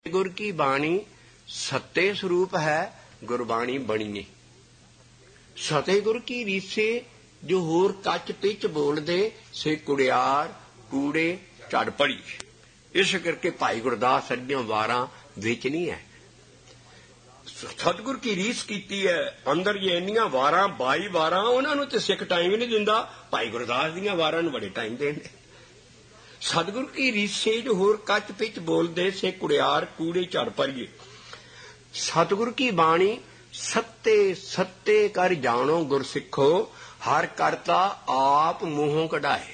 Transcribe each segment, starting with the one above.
गुर की बाणी सत्य स्वरूप है, गुरबाणी बणीए। सतगुर की रीसे जो होर कच पिच बोल दे, से कुड़ियार कूड़े झड़ पड़ी। इस करके भाई गुरदास अड्डियों वारां विच नहीं है। सतगुर की रीस कीती है अंदर ये इन्नियां वारां 22 वारां, उन्हां नूं ते सिख टाइम ही नहीं दिंदा, भाई गुरदास दीयां वारां नूं बड़े टाइम देंदे। सतगुर की रीसे जो होर कच पिच बोल दे, से कुड़ियार कूड़े झड़ पड़िए। सतगुर की बाणी सत्ते सत्ते कर जानो गुर सिखो, हर करता आप मूहों कढ़ाए।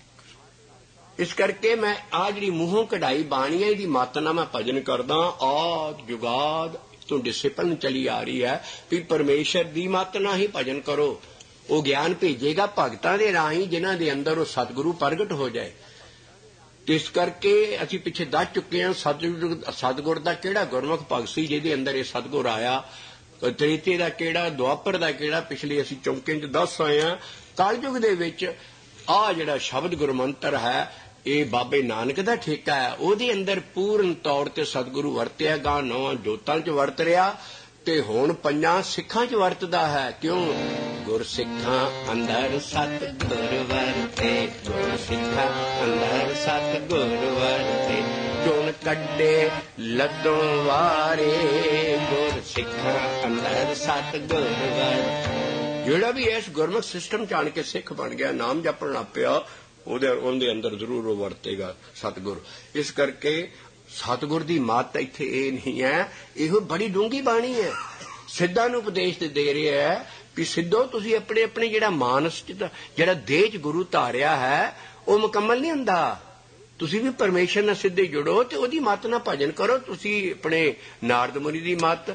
इस करके मैं आ जी मूहों कढ़ाई बाणी है, मत ना मैं भजन करदा आद जुगाद तो डिसिपलिन चली आ रही है भी परमेश्वर दी मत ना ही भजन करो। वो ज्ञान भेजेगा भगतां दे राहीं जिन्हां दे अंदर वो सतगुरु प्रगट हो जाए। इस करके असीं पिछे दस चुके हैं सतगुर दा किहड़ा गुरमुख भगत सी जिहदे अंदर ये सतगुर आया, त्रेते दा किहड़ा, दुआपर दा किहड़ा, पिछले असीं चौंके च दस आए हैं। कलयुग दे विच आ जिहड़ा शब्द गुरमंत्र है ये बाबे नानक दा ठेका है, ਉਹਦੇ अंदर पूर्ण तौर ते सतगुरु वरतिया गा, 9 जोतां च वरत रिहा ते हुण 5 सिखां च वरतदा है। क्यों? गुर सिखां अंदर सतगुर वरते, गुर सिखां अंदर सतगुर वरते, चुन कड्डे लद्दों वारे, गुर सिखां अंदर सतगुर वरते। ਜਿਹੜਾ भी इस गुरमुख सिस्टम च आण के सिख बन गया, नाम जपण लग पिया, ਉਹਦੇ ਅੰਦਰ ਜ਼ਰੂਰ ਉਹ ਵਰਤੇਗਾ ਸਤਗੁਰ। ਇਸ ਕਰਕੇ ਸਤਗੁਰ ਦੀ ਮੱਤ ਇੱਥੇ ਇਹ ਨਹੀਂ ਹੈ, ਇਹੋ ਬੜੀ ਡੂੰਘੀ ਬਾਣੀ ਹੈ। ਸਿੱਧਾਂ ਨੂੰ ਉਪਦੇਸ਼ ਦੇ ਰਿਹਾ ਹੈ ਵੀ ਸਿੱਧੋ ਤੁਸੀਂ ਆਪਣੇ ਆਪਣੇ ਜਿਹੜਾ ਮਾਨਸ ਜਿਹੜਾ ਦੇਹ 'ਚ ਗੁਰੂ ਧਾਰਿਆ ਹੈ ਉਹ ਮੁਕੰਮਲ ਨਹੀਂ ਹੁੰਦਾ। ਤੁਸੀਂ ਵੀ ਪਰਮੇਸ਼ਰ ਨਾਲ ਸਿੱਧੇ ਜੁੜੋ ਤੇ ਉਹਦੀ ਮੱਤ ਨਾਲ ਭਜਨ ਕਰੋ। ਤੁਸੀਂ ਆਪਣੇ ਨਾਰਦ ਮੁਨੀ ਦੀ ਮੱਤ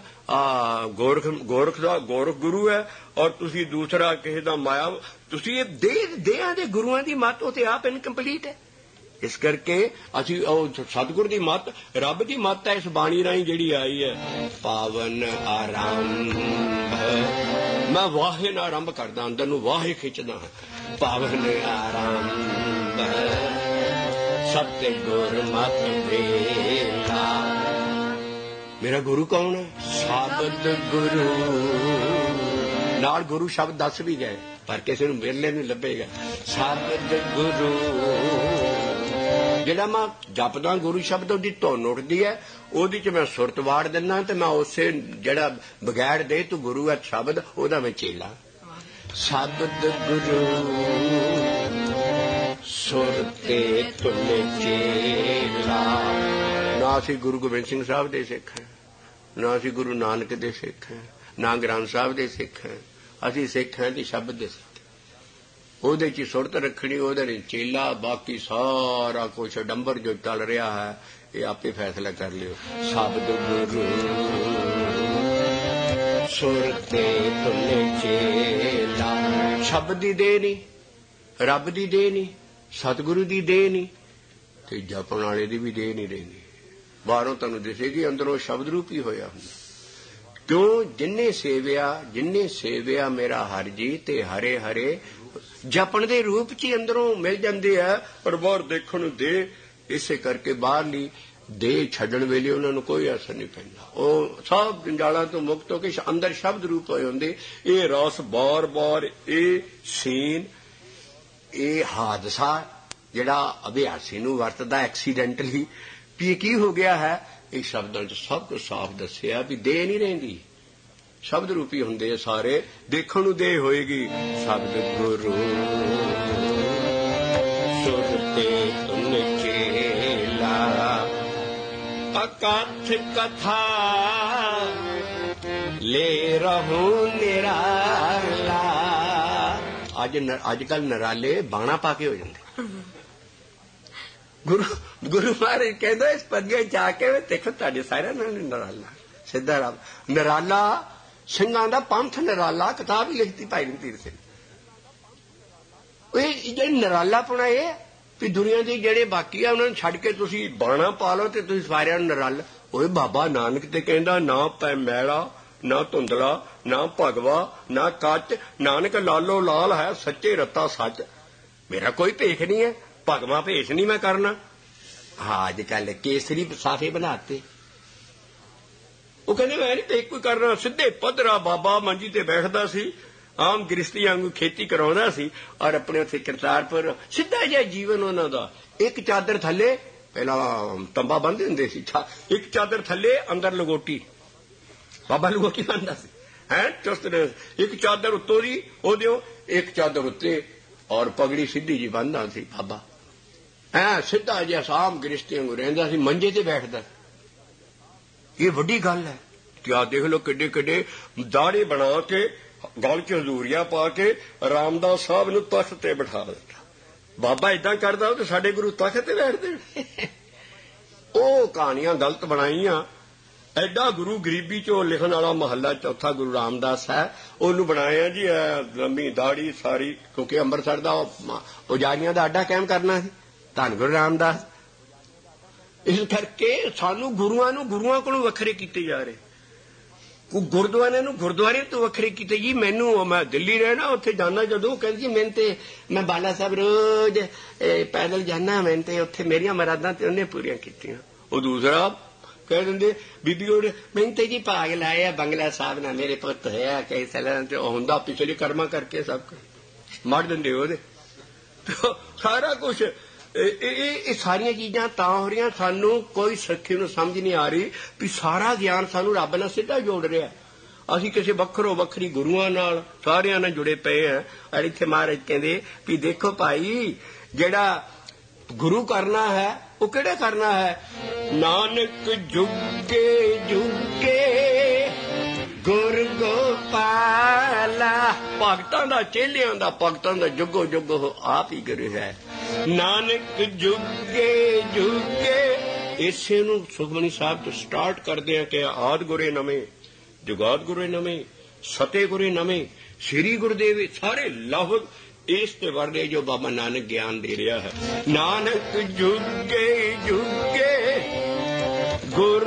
ਗੋਰਖ ਗੁਰੂ ਹੈ, ਔਰ ਤੁਸੀਂ ਦੂਸਰਾ ਕਿਸੇ ਦਾ ਮਾਇਆ, ਤੁਸੀਂ ਇਹ ਦੇਹਾਂ ਦੇ ਗੁਰੂਆਂ ਦੀ ਮੱਤ ਉਹ ਤੇ ਆਪ ਇਨਕੰਪਲੀਟ ਹੈ। ਇਸ ਕਰਕੇ ਅਸੀਂ ਉਹ ਸਤਿਗੁਰ ਦੀ ਮੱਤ, ਰੱਬ ਦੀ ਮੱਤ ਹੈ ਇਸ ਬਾਣੀ ਰਾਹੀਂ ਜਿਹੜੀ ਆਈ ਹੈ। ਪਾਵਨ ਆਰੰਭ ਮੈਂ ਵਾਹੇ ਨਾਲ ਆਰੰਭ ਕਰਦਾ, ਅੰਦਰ ਨੂੰ ਵਾਹੇ ਖਿੱਚਦਾ ਹਾਂ। ਪਾਵਨ ਆਰੰਭ सतगुर मत बेला। मेरा गुरु कौन है? शब्द गुरु। नाल गुरु शब्द दस भी गए पर किसी नूं मेले नहीं लभेगा। शब्द गुरु जिहड़ा मैं जपदा गुरु शब्द उहदी धुन उठदी है, ਉਹਦੀ ਚ मैं सुरत वाड़ दिना ते मैं उसे जिहड़ा बगैर दे तू गुरु है शब्द ਉਹਦਾ मैं चेला। शब्द गुरु सुरते तुल चेला। ना असीं गुरु गोबिंद सिंह साहब दे सिख हैं, ना असीं गुरु नानक दे सिख हैं, ना ग्रंथ साहब दे सिख हैं। असीं सिख हैं ते शब्द दे सिख। ਉਹਦੇ 'ਚ ਸੁਰਤ ਰੱਖਣੀ, ਉਹਦੇ ਨੇ ਚੇਲਾ। ਬਾਕੀ ਸਾਰਾ ਕੁਛ ਡੰਬਰ ਜੋ ਚੱਲ ਰਿਹਾ ਹੈ ਇਹ ਆਪੇ ਫੈਸਲਾ ਕਰ ਲਿਓ। ਸ਼ਬਦ ਗੁਰੂ ਸੁਰਤੇ ਤੁਲ ਚੇਲਾ। ਸ਼ਬਦ ਦੀ ਦੇਹ ਨਹੀਂ, ਰੱਬ ਦੀ ਦੇਹ ਨਹੀਂ, ਸਤਿਗੁਰੂ ਦੀ ਦੇਹ ਨਹੀਂ, ਤੇ ਜਪਣ ਵਾਲੇ ਦੀ ਵੀ ਦੇਹ ਨਹੀਂ ਰਹਿੰਦੀ। ਬਾਹਰੋਂ ਤੁਹਾਨੂੰ ਦਿਸੇਗੀ, ਅੰਦਰੋਂ ਸ਼ਬਦ ਰੂਪ ਹੀ ਹੋਇਆ ਹੁੰਦਾ। ਕਿਉਂ? ਜਿੰਨੇ ਸੇਵਿਆ ਮੇਰਾ ਹਰ ਜੀ, ਤੇ ਹਰੇ ਹਰੇ ਜਪਣ ਦੇ ਰੂਪ 'ਚ ਹੀ ਅੰਦਰੋਂ ਮਿਲ ਜਾਂਦੇ ਆ, ਪਰ ਬਾਹਰ ਦੇਖਣ ਨੂੰ ਦੇ। ਇਸੇ ਕਰਕੇ ਬਾਹਰਲੀ ਦੇਹ ਛੱਡਣ ਵੇਲੇ ਉਹਨਾਂ ਨੂੰ ਕੋਈ ਅਸਰ ਨਹੀਂ ਪੈਂਦਾ। ਉਹ ਸਭ ਜੰਜਾਲਾਂ ਤੋਂ ਮੁਕਤ ਹੋ ਕੇ ਅੰਦਰ ਸ਼ਬਦ ਰੂਪ ਹੋਏ ਹੁੰਦੇ। ਇਹ ਰਸ ਬਾਰ-ਬਾਰ, ਇਹ ਸੀਨ, ਇਹ ਹਾਦਸਾ ਜਿਹੜਾ ਅਭਿਆਸੀ ਨੂੰ ਵਰਤਦਾ ਐਕਸੀਡੈਂਟਲੀ ਵੀ ਇਹ ਕੀ ਹੋ ਗਿਆ ਹੈ, ਇਹ ਸ਼ਬਦਾਂ 'ਚ ਸਭ ਕੁਝ ਸਾਫ਼ ਦੱਸਿਆ ਵੀ ਦੇਹ ਨਹੀਂ ਰਹਿੰਦੀ, ਸ਼ਬਦ ਰੂਪੀ ਹੁੰਦੇ ਆ ਸਾਰੇ। ਦੇਖਣ ਨੂੰ ਦੇਹ ਹੋਏਗੀ। ਸ਼ਬਦ ਗੁਰੂ ਸੁਰਤੇ ਤੁਲ ਚੇਲਾ। ਅਕਥ ਕਥਾ ਲੈ ਰਹੂੰ ਨਿਰਾਲਾ। ਅੱਜ ਕੱਲ ਨਰਾਲੇ ਬਾਣਾ ਪਾ ਕੇ ਹੋ ਜਾਂਦੇ। ਗੁਰੂ ਮਹਾਰਾਜ ਕਹਿੰਦਾ ਇਸ ਪੱਗੇ ਜਾ ਕੇ ਦੇਖੋ ਤੁਹਾਡੇ ਸਾਰਿਆਂ ਨਾਲ ਨਰਾਲਾ ਸਿੱਧਾ ਰੱਬ ਨਰਾਲਾ, ਸਿੰਘਾਂ ਦਾ ਪੰਥ ਨਰਾਲਾ। ਕਿਤਾਬ ਹੀ ਲਿਖਤੀ ਭਾਈ ਰਣਧੀਰ ਸਿੰਘ। ਇਹ ਜਿਹੜੀ ਨਰਾਲਾਪੁਣਾ ਇਹ ਵੀ ਦੁਨੀਆ ਦੇ ਜਿਹੜੇ ਬਾਕੀ ਆ ਉਹਨਾਂ ਨੂੰ ਛੱਡ ਕੇ ਤੁਸੀਂ ਬਾਣਾ ਪਾ ਲਓ ਤੇ ਤੁਸੀਂ ਸਾਰਿਆਂ ਨੂੰ ਨਰਾਲਾ। ਓਏ ਬਾਬਾ ਨਾਨਕ ਤੇ ਕਹਿੰਦਾ ਨਾ ਪੈ ਮੈਲਾ, ਨਾ ਧੁੰਦਲਾ, ਨਾ ਭਗਵਾ, ਨਾ ਕੱਚ, ਨਾਨਕ ਲਾਲੋ ਲਾਲ ਹੈ ਸੱਚੇ ਰੱਤਾ ਸੱਚ। ਮੇਰਾ ਕੋਈ ਭੇਖ ਨਹੀਂ ਹੈ, ਭਗਵਾ ਭੇਸ਼ ਨਹੀਂ ਮੈਂ ਕਰਨਾ। ਹਾਂ ਅੱਜ ਕੱਲ ਕੇਸਰੀ ਸਾਫੇ ਬਣਾਤੇ, ਉਹ ਕਹਿੰਦੇ ਮੈਂ ਨਹੀਂ ਦੇਖ ਕੋਈ ਕਰਨਾ। ਸਿੱਧੇ ਪੱਧਰਾ ਬਾਬਾ ਮੰਜੀ ਤੇ ਬੈਠਦਾ ਸੀ, ਆਮ ਗ੍ਰਿਸ਼ਤੀ ਵਾਂਗੂ ਖੇਤੀ ਕਰਾਉਂਦਾ ਸੀ, ਔਰ ਆਪਣੇ ਉੱਥੇ ਕਰਤਾਰਪੁਰ ਸਿੱਧਾ ਜਿਹਾ ਜੀਵਨ ਉਹਨਾਂ ਦਾ। ਇੱਕ ਚਾਦਰ ਥੱਲੇ, ਪਹਿਲਾਂ ਤੰਬਾ ਬੰਨ੍ਹਦੇ ਹੁੰਦੇ ਸੀ, ਇੱਕ ਚਾਦਰ ਥੱਲੇ ਅੰਦਰ ਲਗੋਟੀ, ਬਾਬਾ ਲਗੋਟੀ ਬੰਨ੍ਹਦਾ ਸੀ ਹੈ ਚੁਸਤ। ਇੱਕ ਚਾਦਰ ਉੱਤੋਂ ਦੀ ਉਹਦੇ, ਇੱਕ ਚਾਦਰ ਉੱਤੇ, ਔਰ ਪਗੜੀ ਸਿੱਧੀ ਜੀ ਬੰਨ੍ਹਦਾ ਸੀ ਬਾਬਾ। ਸਿੱਧਾ ਜਿਹਾ ਆਮ ਗ੍ਰਿਸ਼ਤੀ ਵਾਂਗੂ ਰਹਿੰਦਾ ਸੀ, ਮੰਜੇ ਤੇ ਬੈਠਦਾ। ਇਹ ਵੱਡੀ ਗੱਲ ਹੈ ਕਿ ਆਹ ਦੇਖ ਲਓ ਕਿੱਡੇ ਕਿੱਡੇ ਦਾੜੇ ਬਣਾ ਕੇ, ਗਲ ਚ ਹਜ਼ੂਰੀਆਂ ਪਾ ਕੇ ਰਾਮਦਾਸ ਸਾਹਿਬ ਨੂੰ ਤਖ਼ਤ ਤੇ ਬਿਠਾ ਦਿੱਤਾ। ਬਾਬਾ ਏਦਾਂ ਕਰਦਾ ਤੇ ਸਾਡੇ ਗੁਰੂ ਤਖ਼ਤ ਤੇ ਬੈਠਦੇ। ਉਹ ਕਹਾਣੀਆਂ ਗਲਤ ਬਣਾਈਆਂ। ਐਡਾ ਗੁਰੂ ਗਰੀਬੀ ਚੋਂ ਲਿਖਣ ਵਾਲਾ ਮਹੱਲਾ ਚੌਥਾ ਗੁਰੂ ਰਾਮਦਾਸ ਹੈ, ਉਹਨੂੰ ਬਣਾਇਆ ਜੀ ਲੰਮੀ ਦਾੜੀ ਸਾਰੀ, ਕਿਉਂਕਿ ਅੰਮ੍ਰਿਤਸਰ ਦਾ ਪੁਜਾਰੀਆਂ ਦਾ ਅੱਡਾ ਕਾਇਮ ਕਰਨਾ ਸੀ, ਧੰਨ ਗੁਰੂ ਰਾਮਦਾਸ। ਇਸ ਕਰਕੇ ਸਾਨੂੰ ਗੁਰੂਆਂ ਕੋਲੋਂ ਵੱਖਰੇ ਕੀਤੇ ਜਾ ਰਹੇ, ਗੁਰਦੁਆਰਿਆਂ ਨੂੰ ਗੁਰਦੁਆਰੇ ਤੋਂ ਵੱਖਰੇ ਕੀਤੇ ਜੀ। ਮੈਨੂੰ, ਮੈਂ ਦਿੱਲੀ ਰਹਿਣਾ, ਉੱਥੇ ਜਾਣਾ ਜਦੋਂ, ਕਹਿੰਦੀ ਜੀ ਮੈਨੂੰ ਤੇ, ਮੈਂ ਬਾਲਾ ਸਾਹਿਬ ਰੋਜ਼ ਪੈਦਲ ਜਾਣਾ, ਮੈਨੂੰ ਤੇ ਉੱਥੇ ਮੇਰੀਆਂ ਮਰਾਦਾਂ ਤੇ ਉਹਨੇ ਪੂਰੀਆਂ ਕੀਤੀਆਂ। ਉਹ ਦੂਸਰਾ ਕਹਿ ਦਿੰਦੇ ਬੀਬੀ ਉਹ ਮੈਨੂੰ ਤੇ ਜੀ ਭਾਗ ਲਾਇਆ ਬੰਗਲਾ ਸਾਹਿਬ ਨਾਲ, ਮੇਰੇ ਪੁੱਤ ਹੋਇਆ ਕਈ ਸਾਲਾਂ ਤੇ ਹੁੰਦਾ ਪਿਛਲੇ ਕਰਮਾਂ ਕਰਕੇ ਸਭ ਮੜ ਦਿੰਦੇ ਉਹਦੇ। ਸਾਰਾ ਕੁਛ ਇਹ ਸਾਰੀਆਂ ਚੀਜ਼ਾਂ ਤਾਂ ਹੋ ਰਹੀਆਂ, ਸਾਨੂੰ ਕੋਈ ਸਿੱਖੀ ਨੂੰ ਸਮਝ ਨਹੀਂ ਆ ਰਹੀ ਵੀ ਸਾਰਾ ਗਿਆਨ ਸਾਨੂੰ ਰੱਬ ਨਾਲ ਸਿੱਧਾ ਜੋੜ ਰਿਹਾ। ਅਸੀਂ ਕਿਸੇ ਵੱਖਰੋ ਵੱਖਰੀ ਗੁਰੂਆਂ ਨਾਲ ਸਾਰਿਆਂ ਨਾਲ ਜੁੜੇ ਪਏ ਹਾਂ। ਔਰ ਇੱਥੇ ਮਹਾਰਾਜ ਕਹਿੰਦੇ ਵੀ ਦੇਖੋ ਭਾਈ, ਜਿਹੜਾ ਗੁਰੂ ਕਰਨਾ ਹੈ ਉਹ ਕਿਹੜਾ ਕਰਨਾ ਹੈ? ਨਾਨਕ ਜੁਗੇ ਜੁਗੇ ਗੁਰ ਗੋਪਾਲਾ, ਭਗਤਾਂ ਦਾ, ਚੇਲਿਆਂ ਦਾ, ਭਗਤਾਂ ਦਾ ਜੁਗੋ ਜੁਗੋ ਆਪ ਹੀ ਗੁਰੂ ਹੈ। ਨਾਨਕ ਜੁਗੇ ਜੁਗੇ, ਇਸੇ ਨੂੰ ਸੁਖਮਨੀ ਸਾਹਿਬ ਤੋਂ ਸਟਾਰਟ ਕਰਦੇ ਆ ਕਿ ਆਦ ਗੁਰੇ ਨਵੇਂ, ਜੁਗਾਦ ਗੁਰੇ ਨਵੇਂ, ਸਤੇ ਗੁਰੇ ਨਵੇਂ, ਸ੍ਰੀ ਗੁਰਦੇਵ, ਸਾਰੇ ਲਫ਼ਜ਼ ਇਸ ਤੇ ਵਰਦੇ ਜੋ ਬਾਬਾ ਨਾਨਕ ਗਿਆਨ ਦੇ ਰਿਹਾ ਹੈ। ਨਾਨਕ ਜੁਗੇ ਜੁਗੇ ਗੁਰ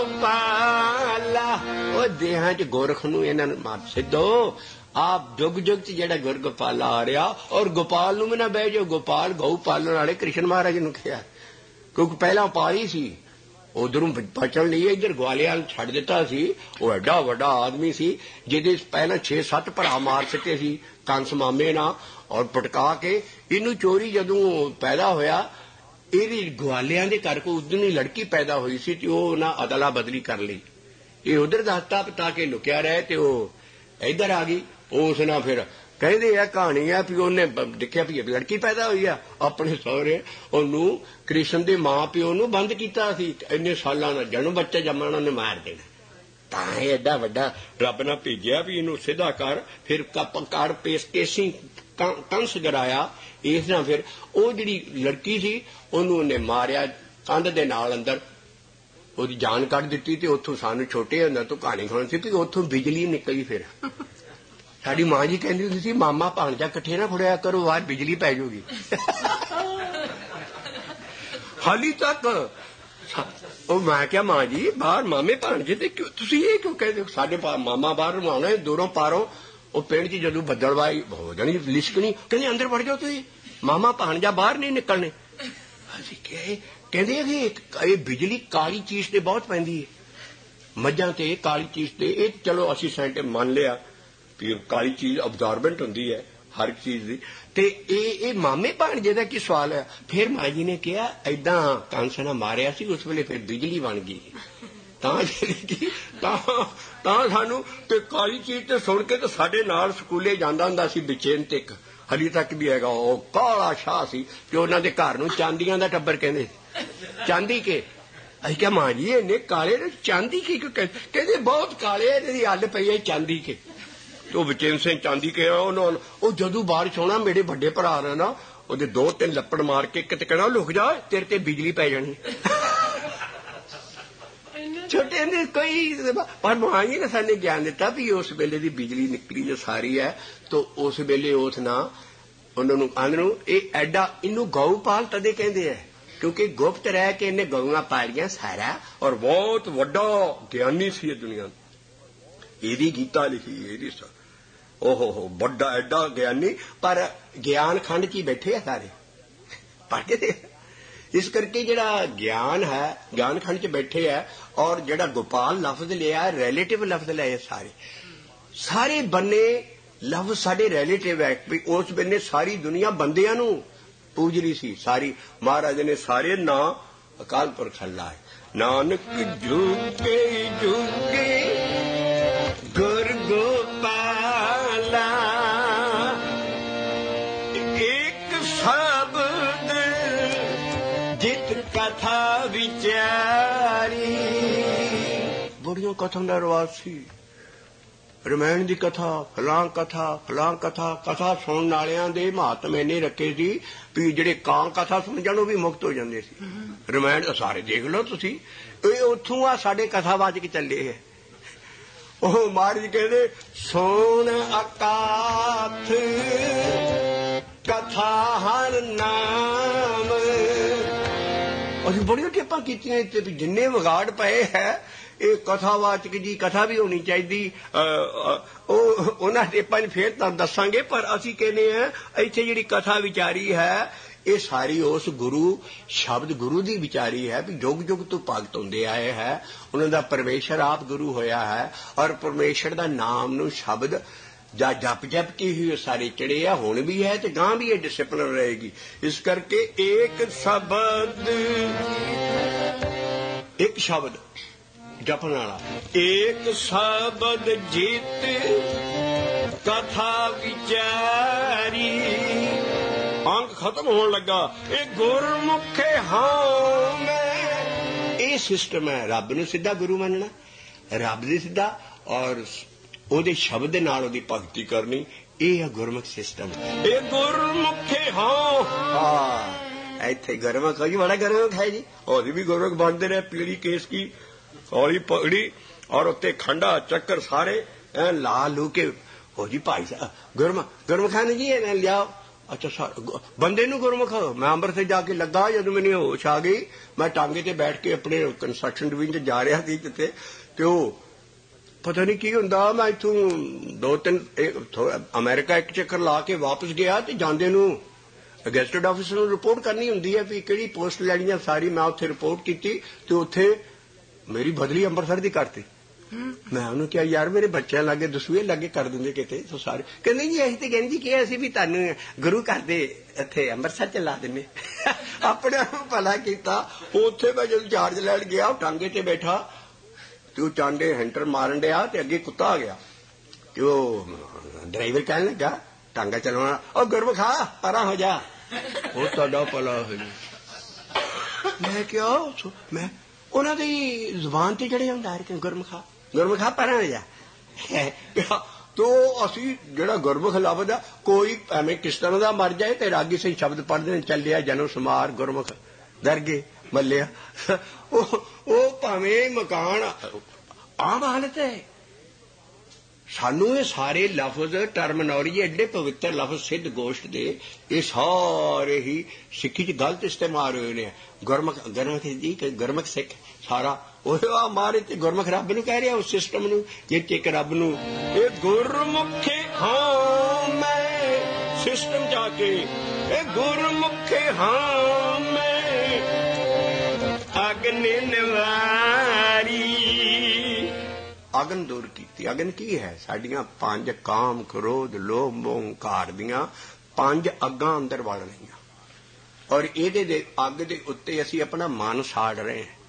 ਗੋਪਾਲਾ, ਉਹ ਦੇਹਾਂ ਚ ਗੁਰਖ ਨੂੰ ਇਹਨਾਂ ਨੂੰ ਮਾਰ ਸਿੱਧੋ। ਆਪ ਜੁਗ ਜੁਗ ਚ ਜਿਹੜਾ ਗੁਰ ਗੋਪਾਲਾ ਆ ਰਿਹਾ, ਔਰ ਗੋਪਾਲ ਨੂੰ ਵੀ ਨਾ ਬਹਿ ਜਾਓ, ਗੋਪਾਲ ਗਊ ਪਾਲਣ ਵਾਲੇ ਕ੍ਰਿਸ਼ਨ ਮਹਾਰਾਜ ਨੂੰ ਕਿਹਾ, ਕਿਉਂਕਿ ਪਹਿਲਾਂ ਪਾਲੀ ਸੀ, ਉਧਰੋਂ ਬਚਣ ਲਈ ਇੱਧਰ ਗਵਾਲੀਅਰ ਛੱਡ ਦਿੱਤਾ ਸੀ। ਉਹ ਐਡਾ ਵੱਡਾ ਆਦਮੀ ਸੀ ਜਿਹਦੇ ਪਹਿਲਾਂ 6-7 ਭਰਾ ਮਾਰ ਸਕੇ ਸੀ ਕੰਸ ਮਾਮੇ ਨਾਲ, ਔਰ ਪਟਕਾ ਕੇ ਇਹਨੂੰ ਚੋਰੀ ਜਦੋਂ ਪੈਦਾ ਹੋਇਆ, ਇਹਦੀ ਗਵਾਲਿਆਂ ਦੇ ਘਰ ਕੋਲ ਉਦੋਂ ਹੀ ਲੜਕੀ ਪੈਦਾ ਹੋਈ ਸੀ ਤੇ ਉਹ ਨਾ ਅਦਲਾ ਬਦਲੀ ਕਰ ਲਈ। ਇਹ ਉਧਰ ਦਾ ਹੱਤਾ ਪਤਾ ਕੇ ਲੁਕਿਆ ਰਹੇ ਤੇ ਉਹ ਇੱਧਰ ਆ ਗਈ। ਉਸ ਨਾਲ ਫਿਰ ਕਹਿੰਦੇ ਆ ਕਹਾਣੀ ਆ ਵੀ ਉਹਨੇ ਦੇਖਿਆ ਵੀ ਲੜਕੀ ਪੈਦਾ ਹੋਈ ਆ, ਆਪਣੇ ਸਹੁਰੇ ਉਹਨੂੰ ਕ੍ਰਿਸ਼ਨ ਦੇ ਮਾਂ ਪਿਓ ਨੂੰ ਬੰਦ ਕੀਤਾ ਸੀ। ਇੰਨੇ ਸਾਲਾਂ ਦਾ ਜਨਮ ਬੱਚਾ ਜੰਮਣਾ ਉਹਨੇ ਮਾਰ ਦੇਣਾ, ਤਾਂ ਇਹ ਐਡਾ ਵੱਡਾ ਰੱਬ ਨੇ ਭੇਜਿਆ ਵੀ ਇਹਨੂੰ ਸਿੱਧਾ ਕਰ। ਫਿਰ ਕਰ ਪੇਸ਼ਕੇਸ਼ੀ ਕੰਸ ਗਰਾਇਆ ਇਸ ਨਾਲ। ਫਿਰ ਉਹ ਜਿਹੜੀ ਲੜਕੀ ਸੀ ਉਹਨੂੰ ਉਹਨੇ ਮਾਰਿਆ ਕੰਧ ਦੇ ਨਾਲ ਅੰਦਰ, ਉਹਦੀ ਜਾਨ ਕੱਢ ਦਿੱਤੀ। ਤੇ ਉੱਥੋਂ ਸਾਨੂੰ ਛੋਟੇ ਹੁੰਦਾ ਤੋਂ ਕਹਾਣੀ ਸੁਣੀ ਸੀ ਵੀ ਉੱਥੋਂ ਬਿਜਲੀ ਨਿਕਲੀ। ਫਿਰ ਸਾਡੀ ਮਾਂ ਜੀ ਕਹਿੰਦੀ ਹੁੰਦੀ ਸੀ ਮਾਮਾ ਭਾਣਜਾ ਇਕੱਠੇ ਨਾ ਫੜਿਆ ਕਰੋ, ਬਾਹਰ ਬਿਜਲੀ ਪੈ ਜਾਊਗੀ। ਹਾਲੀ ਤੱਕ ਉਹ ਮੈਂ ਕਿਹਾ ਮਾਂ ਜੀ ਬਾਹਰ ਮਾਮੇ ਭਾਣਜੇ ਤੇ ਤੁਸੀਂ ਇਹ ਕਿਉਂ ਕਹਿੰਦੇ ਹੋ? ਸਾਡੇ ਮਾਮਾ ਬਾਹਰ ਨੂੰ ਆਉਣਾ ਦੂਰੋਂ ਪਾਰੋਂ। ਉਹ ਪਿੰਡ 'ਚ ਜਦੋਂ ਬੱਦਲਵਾਈ ਹੋ ਜਾਣੀ ਲਿਸ਼ਕਣੀ, ਕਹਿੰਦੇ ਅੰਦਰ ਵੜ ਜਾਓ ਤੁਸੀਂ, ਮਾਮਾ ਭਾਣਜਾ ਬਾਹਰ ਨਹੀਂ ਨਿਕਲਣੇ। ਅਸੀਂ ਕਹਿੰਦੇ ਇਹ ਬਿਜਲੀ ਕਾਲੀ ਚੀਜ਼ ਤੇ ਬਹੁਤ ਪੈਂਦੀ ਹੈ, ਮੱਝਾਂ ਤੇ ਕਾਲੀ ਚੀਜ਼ ਤੇ। ਇਹ ਚਲੋ ਅਸੀਂ ਸਾਇੰਟਿਸਟ ਮੰਨ ਲਿਆ ਵੀ ਕਾਲੀ ਚੀਜ਼ ਅਬਜ਼ੌਰਬੈਂਟ ਹੁੰਦੀ ਹੈ ਹਰ ਚੀਜ਼ ਦੀ। ਤੇ ਇਹ ਮਾਮੇ ਭਾਣਜੇ ਦਾ ਕੀ ਸਵਾਲ ਹੈ? ਫਿਰ ਮਾਂ ਜੀ ਨੇ ਕਿਹਾ ਏਦਾਂ ਕੰਸ ਨੇ ਮਾਰਿਆ ਸੀ ਉਸ ਵੇਲੇ, ਫਿਰ ਬਿਜਲੀ ਬਣ ਗਈ। ਤਾਂ ਸਾਨੂੰ ਤੇ ਕਾਲੀ ਚੀਜ਼ ਤੇ ਸੁਣ ਕੇ ਤੇ ਸਾਡੇ ਨਾਲ ਸਕੂਲੇ ਜਾਂਦਾ ਹੁੰਦਾ ਸੀ ਬਿਚੇਨ ਤੇ ਇੱਕ ਹਲੀ ਤੱਕ ਵੀ ਹੈਗਾ, ਉਹ ਕਾਲਾ ਸ਼ਾਹ ਸੀ ਤੇ ਉਹਨਾਂ ਦੇ ਘਰ ਨੂੰ ਚਾਂਦੀਆਂ ਦਾ ਟੱਬਰ ਕਹਿੰਦੇ, ਚਾਂਦੀ ਕੇ। ਅਸੀਂ ਕਿਹਾ ਮਾਂ ਜੀ ਇਹਨੇ ਕਾਲੇ ਨੇ ਚਾਂਦੀ ਕੀ ਕਹਿੰਦੇ? ਬਹੁਤ ਕਾਲੇ, ਇਹਦੀ ਅੱਲ ਪਈ ਹੈ ਚਾਂਦੀ ਕੇ। ਉਹ ਬਚੇਨ ਸਿੰਘ ਚਾਂਦੀ ਕੇ ਉਹ ਜਦੋਂ ਬਾਹਰ ਸੋਣਾ ਮੇਰੇ ਵੱਡੇ ਭਰਾ ਨੇ ਨਾ ਉਹਦੇ 2-3 ਲੱਪੜ ਮਾਰ ਕੇ ਕਿਤੇ ਕਹਿਣਾ ਲੁਕ ਜਾ ਤੇਰੇ ਤੇ ਬਿਜਲੀ ਪੈ ਜਾਣੀ। ਛੋਟੇ ਨੇ ਕੋਈ, ਪਰ ਮਾਂ ਜੀ ਨੇ ਸਾਨੂੰ ਗਿਆਨ ਦਿੱਤਾ ਵੀ ਉਸ ਵੇਲੇ ਦੀ ਬਿਜਲੀ ਨਿਕਲੀ ਜੋ ਸਾਰੀ ਹੈ ਤਾਂ ਉਸ ਵੇਲੇ ਉਸ ਨਾਲ ਉਹਨਾਂ ਨੂੰ ਆਂਦ ਨੂੰ ਇਹ ਐਡਾ, ਇਹਨੂੰ ਗਊ ਪਾਲ ਤਦੇ ਕਹਿੰਦੇ ਹੈ ਕਿਉਂਕਿ ਗੁਪਤ ਰਹਿ ਕੇ ਇਹਨੇ ਗਊਆਂ ਪਾਲੀਆਂ ਸਾਰਾ। ਔਰ ਬਹੁਤ ਵੱਡਾ ਗਿਆਨੀ ਸੀ ਇਹ ਦੁਨੀਆ, ਇਹਦੀ ਗੀਤਾ ਲਿਖੀ ਇਹਦੀ ਓਹੋ ਵੱਡਾ ਐਡਾ ਗਿਆਨੀ। ਪਰ ਗਿਆਨ ਖੰਡ 'ਚ ਹੀ ਬੈਠੇ ਆ ਸਾਰੇ ਪੜ੍ਹ ਕੇ। इस करके जिहड़ा ज्ञान है ज्ञान खंड च बैठे है और जिहड़ा गोपाल लफ्ज लिया रिलेटिव लफ्ज लए सारे बन्ने लफ्ज साडे रिलेटिव है भी उस बन्ने सारी दुनिया बंदियां नूं पूज रही सी सारी महाराज ने सारे ना अकाल पुरख लाए नानक जुगे जुगे गुर गोपाला एक शब्द जित कथा विचारी बड़ियों कथा का रवाज सी रमायण की कथा फलां कथा कथा सुनने वालियां दे महात्म इन्ने रखे सी भी जिहड़े कां कथा सुन जाण भी मुक्त हो जाते सी रमायण सारे देख लो तुसी उत्थों आ साडे कथावाचक चले है ओह महाराज कहंदे सोन अकाथ कथा हर नाम ਅਸੀਂ ਬੜੀਆਂ ਟੇਪਾਂ ਕੀਤੀਆਂ ਇੱਥੇ ਵੀ ਜਿੰਨੇ ਵਿਗਾੜ ਪਏ ਹੈ ਇਹ ਕਥਾਵਾਚਕ ਜੀ ਕਥਾ ਵੀ ਹੋਣੀ ਚਾਹੀਦੀ ਉਹ ਉਹਨਾਂ ਟੇਪਾਂ ਨੂੰ ਫੇਰ ਤੁਹਾਨੂੰ ਦੱਸਾਂਗੇ ਪਰ ਅਸੀਂ ਕਹਿੰਦੇ ਆ ਇੱਥੇ ਜਿਹੜੀ ਕਥਾ ਵਿਚਾਰੀ ਹੈ ਇਹ ਸਾਰੀ ਉਸ ਗੁਰੂ ਸ਼ਬਦ ਗੁਰੂ ਦੀ ਵਿਚਾਰੀ ਹੈ ਵੀ ਜੁਗ ਜੁਗ ਤੋਂ ਭਗਤ ਹੁੰਦੇ ਆਏ ਹੈ ਉਹਨਾਂ ਦਾ ਪਰਮੇਸ਼ਰ ਆਪ ਗੁਰੂ ਹੋਇਆ ਹੈ ਔਰ ਪਰਮੇਸ਼ਰ ਦਾ ਨਾਮ ਨੂੰ ਸ਼ਬਦ ਜਾਂ ਜਪ ਕੇ ਹੀ ਸਾਰੇ ਚੜੇ ਆ ਹੁਣ ਵੀ ਹੈ ਤੇ ਗਾਂ ਵੀ ਇਹ ਡਿਸਪਲਿਨ ਰਹੇਗੀ ਇਸ ਕਰਕੇ ਇੱਕ ਸ਼ਬਦ ਜਪਣ ਵਾਲਾ ਇੱਕ ਸ਼ਬਦ ਜਿਤ ਕਥਾ ਵਿਚਾਰੀ ਅੰਗ ਖਤਮ ਹੋਣ ਲੱਗਾ ਇਹ ਗੁਰਮੁਖੇ ਹਾਂ ਮੈਂ ਇਹ ਸਿਸਟਮ ਹੈ ਰੱਬ ਨੂੰ ਸਿੱਧਾ ਗੁਰੂ ਮੰਨਣਾ ਰੱਬ ਦੇ ਸਿੱਧਾ ਔਰ ਉਹਦੇ ਸ਼ਬਦ ਦੇ ਨਾਲ ਉਹਦੀ ਭਗਤੀ ਕਰਨੀ ਇਹ ਹੈ ਗੁਰਮੁਖ ਸਿਸਟਮ ਇਹ ਗੁਰਮੁਖੇ ਹਾਂ ਇੱਥੇ ਗੁਰਮੁਖ ਜੀ ਬੜਾ ਗੁਰਮੁਖ ਹੈ ਜੀ ਉਹਦੀ ਵੀ ਗੁਰਮੁਖ ਬਣਦੇ ਰਹੇ ਪੀੜੀ ਕੇਸ ਕੀ ਹੌਲੀ ਪਗੜੀ ਔਰ ਉੱਤੇ ਖੰਡਾ ਚੱਕਰ ਸਾਰੇ ਐ ਲਾ ਲੂ ਕੇ ਹੋ ਜੀ ਭਾਈ ਸਾਹਿਬ ਗੁਰਮੁਖਾਂ ਨੇ ਜੀ ਇਹ ਲਿਆਓ ਅੱਛਾ ਬੰਦੇ ਨੂੰ ਗੁਰਮੁਖ ਮੈਂ ਅੰਮ੍ਰਿਤਸਰ ਜਾ ਕੇ ਲੱਗਾ ਜਦੋਂ ਮੈਨੂੰ ਹੋਸ਼ ਆ ਗਈ ਮੈਂ ਟਾਂਗੇ ਤੇ ਬੈਠ ਕੇ ਆਪਣੇ ਕੰਸਟਰਕਸ਼ਨ ਡਿਵੀਜ਼ਨ 'ਚ ਜਾ ਰਿਹਾ ਸੀ ਜਿੱਥੇ ਤੇ ਉਹ ਪਤਾ ਨਹੀਂ ਕੀ ਹੁੰਦਾ ਮੈਂ ਇੱਥੋਂ 2-3 ਅਮਰੀਕਾ ਇੱਕ ਚੱਕਰ ਲਾ ਕੇ ਵਾਪਸ ਗਿਆ ਤੇ ਜਾਂਦੇ ਨੂੰ ਗੈਜ਼ਟਡ ਆਫਿਸਰ ਨੂੰ ਰਿਪੋਰਟ ਕਰਨੀ ਹੁੰਦੀ ਹੈ ਵੀ ਕਿਹੜੀ ਪੋਸਟ ਲੈਣੀ ਹੈ ਸਾਰੀ ਮੈਂ ਉੱਥੇ ਰਿਪੋਰਟ ਕੀਤੀ ਤੇ ਉੱਥੇ ਮੇਰੀ ਬਦਲੀ ਅੰਮ੍ਰਿਤਸਰ ਦੀ ਕਰਤੀ ਮੈਂ ਉਹਨੂੰ ਕਿਹਾ ਯਾਰ ਮੇਰੇ ਬੱਚਿਆਂ ਲਾਗੇ ਦਸੂਏ ਲਾਗੇ ਕਰ ਦਿੰਦੇ ਕਿਤੇ ਸੋ ਸਾਰੇ ਕਹਿੰਦੇ ਜੀ ਅਸੀਂ ਤੇ ਕਹਿੰਦੇ ਜੀ ਕਿ ਅਸੀਂ ਵੀ ਤੁਹਾਨੂੰ ਗੁਰੂ ਘਰ ਦੇ ਇੱਥੇ ਅੰਮ੍ਰਿਤਸਰ ਚ ਲਾ ਦਿੰਦੇ ਆਪਣੇ ਆਪ ਨੂੰ ਭਲਾ ਕੀਤਾ ਉੱਥੇ ਮੈਂ ਜਦੋਂ ਚਾਰਜ ਲੈਣ ਗਿਆ ਟਾਂਗੇ ਤੇ ਬੈਠਾ ਤੇ ਉਹ ਚਾਂਡੇ ਹੈਂਟਰ ਮਾਰਨ ਡਿਆ ਤੇ ਅੱਗੇ ਕੁੱਤਾ ਆ ਗਿਆ ਤੇ ਉਹ ਡਰਾਈਵਰ ਕਹਿਣ ਲੱਗਾ ਟਾਂਗਾ ਚਲਾਉਣਾ ਉਹ ਗੁਰਮੁਖਾ ਪਰਾਂ ਹੋ ਜਾ ਉਹ ਤੁਹਾਡਾ ਭਲਾ ਹੋ ਜਾ ਮੈਂ ਕਿਹਾ ਮੈਂ ਉਹਨਾਂ ਦੀ ਜ਼ੁਬਾਨ ਤੇ ਜਿਹੜੇ ਹੁੰਦਾ ਹੈ ਕਿ ਗੁਰਮੁਖਾ ਪਰਾਂ ਹੋ ਜਾ ਤੋ ਅਸੀਂ ਜਿਹੜਾ ਗੁਰਮੁਖ ਲੱਭਦਾ ਕੋਈ ਐਵੇਂ ਕਿਸ ਤਰ੍ਹਾਂ ਦਾ ਮਰ ਜਾਏ ਤੇ ਰਾਗੀ ਸਿੰਘ ਸ਼ਬਦ ਪੜ੍ਹਦੇ ਚੱਲਿਆ ਜਨਮ ਸਮਾਰ ਗੁਰਮੁਖ ਦਰਗੇ ਮੱਲਿਆ ਉਹ ਭਾਵੇਂ ਮਕਾਨ ਆਮ ਹਾਲਤ ਹੈ ਸਾਨੂੰ ਇਹ ਸਾਰੇ ਲਫ਼ਜ਼ ਟਰਮਨੋਲੋਜੀ ਐਡੇ ਪਵਿੱਤਰ ਲਫ਼ਜ਼ ਸਿੱਧ ਗੋਸ਼ਟ ਦੇ ਇਹ ਸਾਰੇ ਹੀ ਸਿੱਖੀ 'ਚ ਗਲਤ ਇਸਤੇਮਾਲ ਹੋਏ ਨੇ ਗੁਰਮੁਖ ਜੀ ਗੁਰਮੁਖ ਸਿੱਖ ਸਾਰਾ ਉਹ ਆ ਮਾਰੇ ਤੇ ਗੁਰਮੁਖ ਰੱਬ ਨੂੰ ਕਹਿ ਰਿਹਾ ਉਸ ਸਿਸਟਮ ਨੂੰ ਜਿੱਥੇ ਇੱਕ ਰੱਬ ਨੂੰ ਇਹ ਗੁਰਮੁਖੇ ਹਾਂ ਮੈਂ ਸਿਸਟਮ ਜਾ ਕੇ ਇਹ ਗੁਰਮੁਖੇ ਹਾਂ ਮੈਂ ਅਗਨ ਨਿਵਾਰੀ ਅਗਨ ਦੂਰ ਕੀਤੀ ਅਗਨ ਕੀ ਹੈ ਸਾਡੀਆਂ 5 ਕਾਮ ਕ੍ਰੋਧ ਲੋਭ ਮੋਹ ਹੰਕਾਰ ਦੀਆਂ 5 ਅੱਗਾਂ ਅੰਦਰ ਵੜ ਰਹੀਆਂ ਔਰ ਇਹਦੇ ਦੇ ਅੱਗ ਦੇ ਉੱਤੇ ਅਸੀਂ ਆਪਣਾ ਮਨ ਸਾੜ ਰਹੇ ਹਾਂ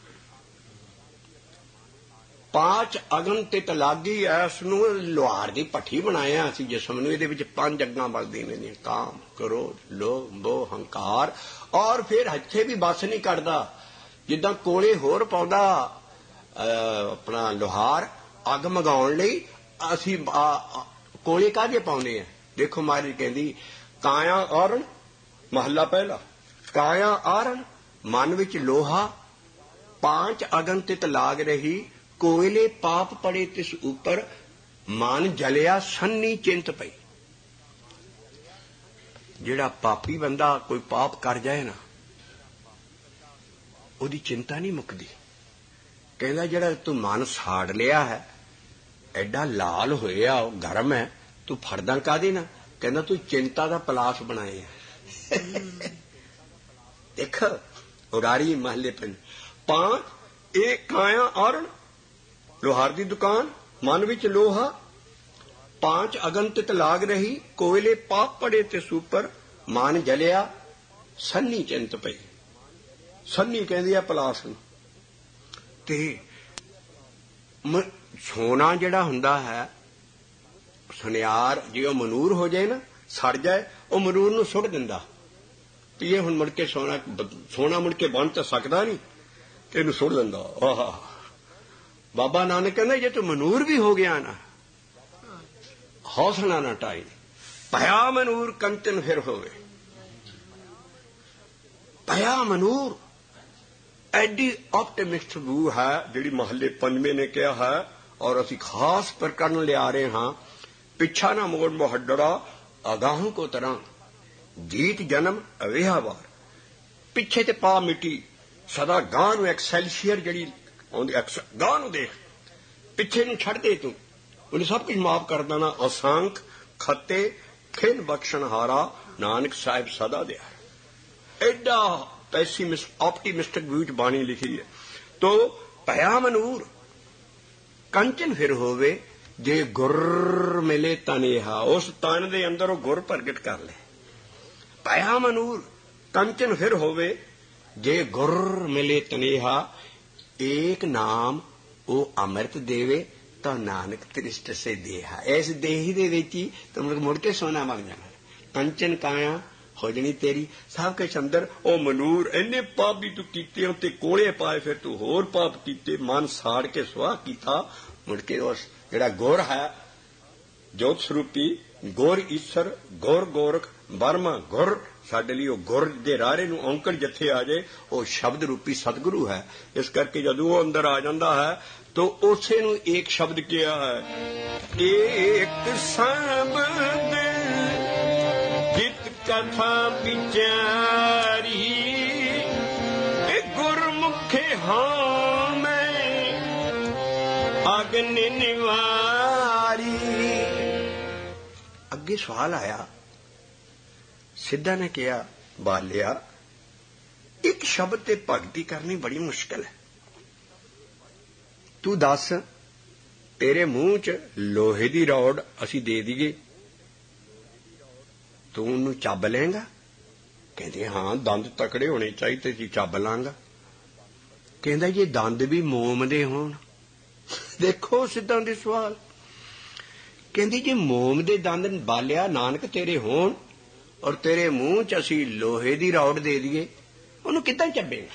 5 ਅਗਨ ਤੇ ਤਲਾਗੀ ਇਸ ਨੂੰ ਲੋਹਾਰ ਦੀ ਭੱਠੀ ਬਣਾਇਆ ਅਸੀਂ ਜਿਸਮ ਨੂੰ ਇਹਦੇ ਵਿੱਚ 5 ਅੱਗਾਂ ਬਲਦੀਆਂ ਨੇ ਕਾਮ ਕ੍ਰੋਧ ਲੋਭ ਮੋਹ ਹੰਕਾਰ ਔਰ ਫਿਰ ਹੱਥੇ ਵੀ ਬਸ ਨਹੀਂ ਕੱਢਦਾ ਜਿੱਦਾਂ ਕੋਲੇ ਹੋਰ ਪਾਉਂਦਾ ਆਪਣਾ ਲੋਹਾਰ ਅੱਗ ਮਗਾਉਣ ਲਈ ਅਸੀਂ ਕੋਲੇ ਕਾਹਦੇ ਪਾਉਂਦੇ ਆ ਦੇਖੋ ਮਹਾਰਾਜ ਕਹਿੰਦੀ ਕਾਇਆ ਆਰਨ ਮਹੱਲਾ ਪਹਿਲਾ ਕਾਇਆ ਆਰਨ ਮਨ ਵਿੱਚ ਲੋਹਾ 5 ਅਗਨ ਤਿਤ ਲਾਗ ਰਹੀ ਕੋਇਲੇ ਪਾਪ ਪੜੇ ਤਿਸ ਉੱਪਰ ਮਨ ਜਲਿਆ ਸੰਨੀ ਚਿੰਤ ਪਈ ਜਿਹੜਾ ਪਾਪੀ ਬੰਦਾ ਕੋਈ ਪਾਪ ਕਰ ਜਾਏ ਨਾ ਉਹਦੀ ਚਿੰਤਾ ਨਹੀਂ ਮੁੱਕਦੀ ਕਹਿੰਦਾ ਜਿਹੜਾ ਤੂੰ ਮਨ ਸਾੜ ਲਿਆ ਹੈ ਐਡਾ ਲਾਲ ਹੋਇਆ ਉਹ ਗਰਮ ਹੈ ਤੂੰ ਫੜਦਾ ਕਾਹਦੇ ਨਾ ਕਹਿੰਦਾ ਤੂੰ ਚਿੰਤਾ ਦਾ ਪਲਾਸ ਬਣਾਏ ਹੈ ਦੇਖ उड़ारी महले पिंड। 5 एक काया औरण लोहार दी दुकान मन विच लोहा। 5 अगन तित लाग रही कोयले पाप पड़े ते सूपर मान जलिया सन्नी चिंत पई। सन्नी कहंदी आ पलास नूं। ते सोना जिहड़ा हुंदा है सुनियार जे ਉਹ ਮਨੂਰ ਹੋ ਜਾਏ ਨਾ ਸੜ ਜਾਏ ਉਹ ਮਨੂਰ ਨੂੰ ਸੁੱਟ ਦਿੰਦਾ ਵੀ ਇਹ ਹੁਣ ਮੁੜ ਕੇ ਸੋਨਾ ਮੁੜ ਕੇ ਬਣ ਤਾਂ ਸਕਦਾ ਨਹੀਂ ਤੇ ਇਹਨੂੰ ਸੁੱਟ ਦਿੰਦਾ। ਆਹਾ ਬਾਬਾ ਨਾਨਕ ਕਹਿੰਦਾ ਜੇ ਤੂੰ ਮਨੂਰ ਵੀ ਹੋ ਗਿਆ ਨਾ ਹੌਸਲਾ ਨਾ ਟਾਈ ਭਇਆ ਮਨੂਰ ਕੰਚਨ ਫਿਰ ਹੋਵੇ। ਭਇਆ ਮਨੂਰ ਐਡੀ ਆਪਟਿਮਿਸਟ व्यू है ਜਿਹੜੀ ਮਹੱਲੇ ਪੰਜਵੇਂ ਨੇ ਕਿਹਾ ਹੈ और ਅਸੀਂ ਖਾਸ ਪ੍ਰਕਰਨ ਲਿਆ ਰਹੇ ਹਾਂ। पिछा ना मोड़ मोहड्डड़ा अगाहों को तरह जीत जन्म अवेहावार पिछे ते पा मिट्टी सदा गां नूं एक्सैलशियर जड़ी गां नूं देख पिछे नूं छड़ दे तू उन्हें सब कुछ माफ कर देना। असांख खते खिन बख्शण हारा नानक साहिब सदा दिया। एडा पैसिमिस्ट ऑप्टिमिस्टिक व्यू च बाणी लिखी है। तो भया मनूर कंचन फिर होवे जे गुर मिले तनेहा उस तन दे अंदर गुर प्रगट कर ले। भया मनूर कंचन फिर होवे जे गुर मिले तनेहा एक नाम ओ अमृत देवे तो नानक त्रिष्ट से देहा। इस देही दे विच ही तुम मुड़ के सोना मंग जाना। कंचन काया हो जनी तेरी सब कुछ अंदर ओ मनूर इन्ने पाप भी तू कीते ते कोले पाए फिर तू होर पाप कीते मन साड़ के सुआह कीता मुड़ के उस ਜਿਹੜਾ ਗੁਰ ਹੈ ਜੋਤ ਸਰੂਪੀ ਗੁਰ ਈਸ਼ਰ ਗੁਰ ਗੋਰਖ ਬਰਮਾ ਗੁਰ ਸਾਡੇ ਲਈ ਉਹ ਗੁਰ ਦੇ ਰਾਰੇ ਨੂੰ ਔਂਕੜ ਜਿੱਥੇ ਆ ਜਾਏ ਉਹ ਸ਼ਬਦ ਰੂਪੀ ਸਤਿਗੁਰੂ ਹੈ। ਇਸ ਕਰਕੇ ਜਦੋਂ ਉਹ ਅੰਦਰ ਆ ਜਾਂਦਾ ਹੈ ਤਾਂ ਉਸੇ ਨੂੰ ਇੱਕ ਸ਼ਬਦ ਕਿਹਾ ਹੈ ਏਕ ਸ਼ਬਦ ਜਿਤ ਕਥਾ ਵਿਚਾਰੀ ਇਹ ਗੁਰਮੁਖੇ ਹਾਂ ਮੈਂ अग्न निवारी। अगे सवाल आया सिद्धा ने कहा बालिया एक शब्द ते भगती करनी बड़ी मुश्किल है। तू दस तेरे मुंह च लोहे दी रौड़ असी दे दीए तू उन्नू चब लेंगा? कहते हाँ दंद तकड़े होने चाहिए जी चब लांगा। कहता जे दंद भी मोम दे होण। देखो सिद्धां दे सवाल कहंदी जे मोम दे दंद बालिया नानक तेरे होण और तेरे मुंह च असी लोहे दी रौड़ दे दिए उन्होंने किदां चबेगा?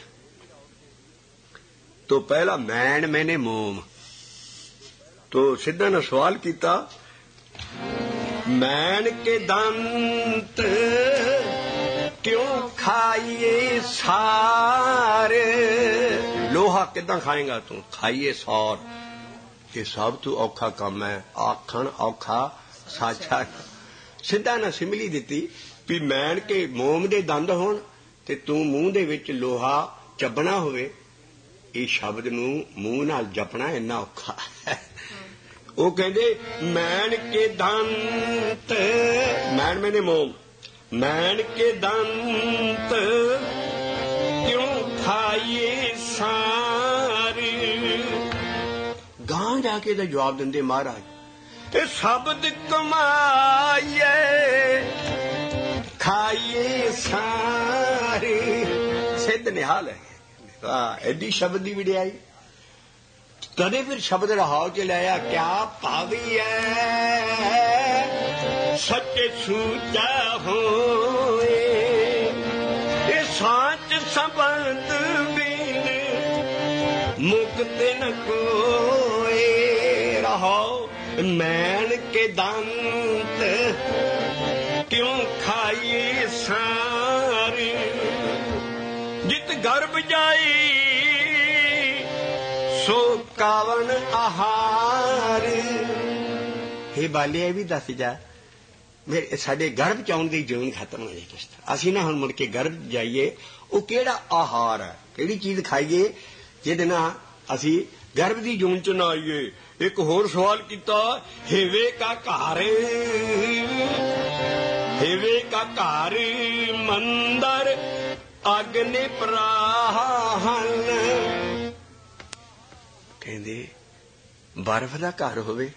तो पहला मैन मैंने मोम। तो सिद्धा ने सवाल किया मैन के दंत क्यों खाइए सार? लोहा किदां खाएगा तू? खाइए सार। ये सब तू औखा काम है आखण औखा साचा। सिद्धा ने सिमली दिती भी मैन के मोम दे दंद होण ते तू मूंह दे विच लोहा चबना होवे ये शब्द नूं मूंह नाल जपना इन्ना औखा है। वो कहंदे मैन के दंत मैन मैंने मोम मैन के दंत क्यों खाइए सारे। गां जाके दा जवाब दिंदे महाराज ए शब्द कमाइए खाइए सारे। सिद्ध निहाल है एडी शब्द की विड़ियाई कदे फिर शब्द रहाव च लाया क्या भावी है सच्चे सूचा होए ये साच संबंध बिन मुक्त न कोई रहो। मैन के दंत क्यों खाइए सारे जित गर्भ जाई सो कावन आहार। हे बालिया भी दस जा मेरे साडे गर्भ च आउण दी जून खत्म हो जाए किस तरह असीं ना हुण मुड़ के गर्भ जाइए वो केड़ा आहार है केड़ी चीज खाइए जिहदे नाल असीं गर्भ दी जून च ना आइए। एक होर सवाल किया हेवे का घर हेवे का घर मंदर ਅਗਨੇ ਪ੍ਰਾਹਨ। ਕਹਿੰਦੇ ਬਰਫ਼ ਦਾ ਘਰ ਹੋਵੇ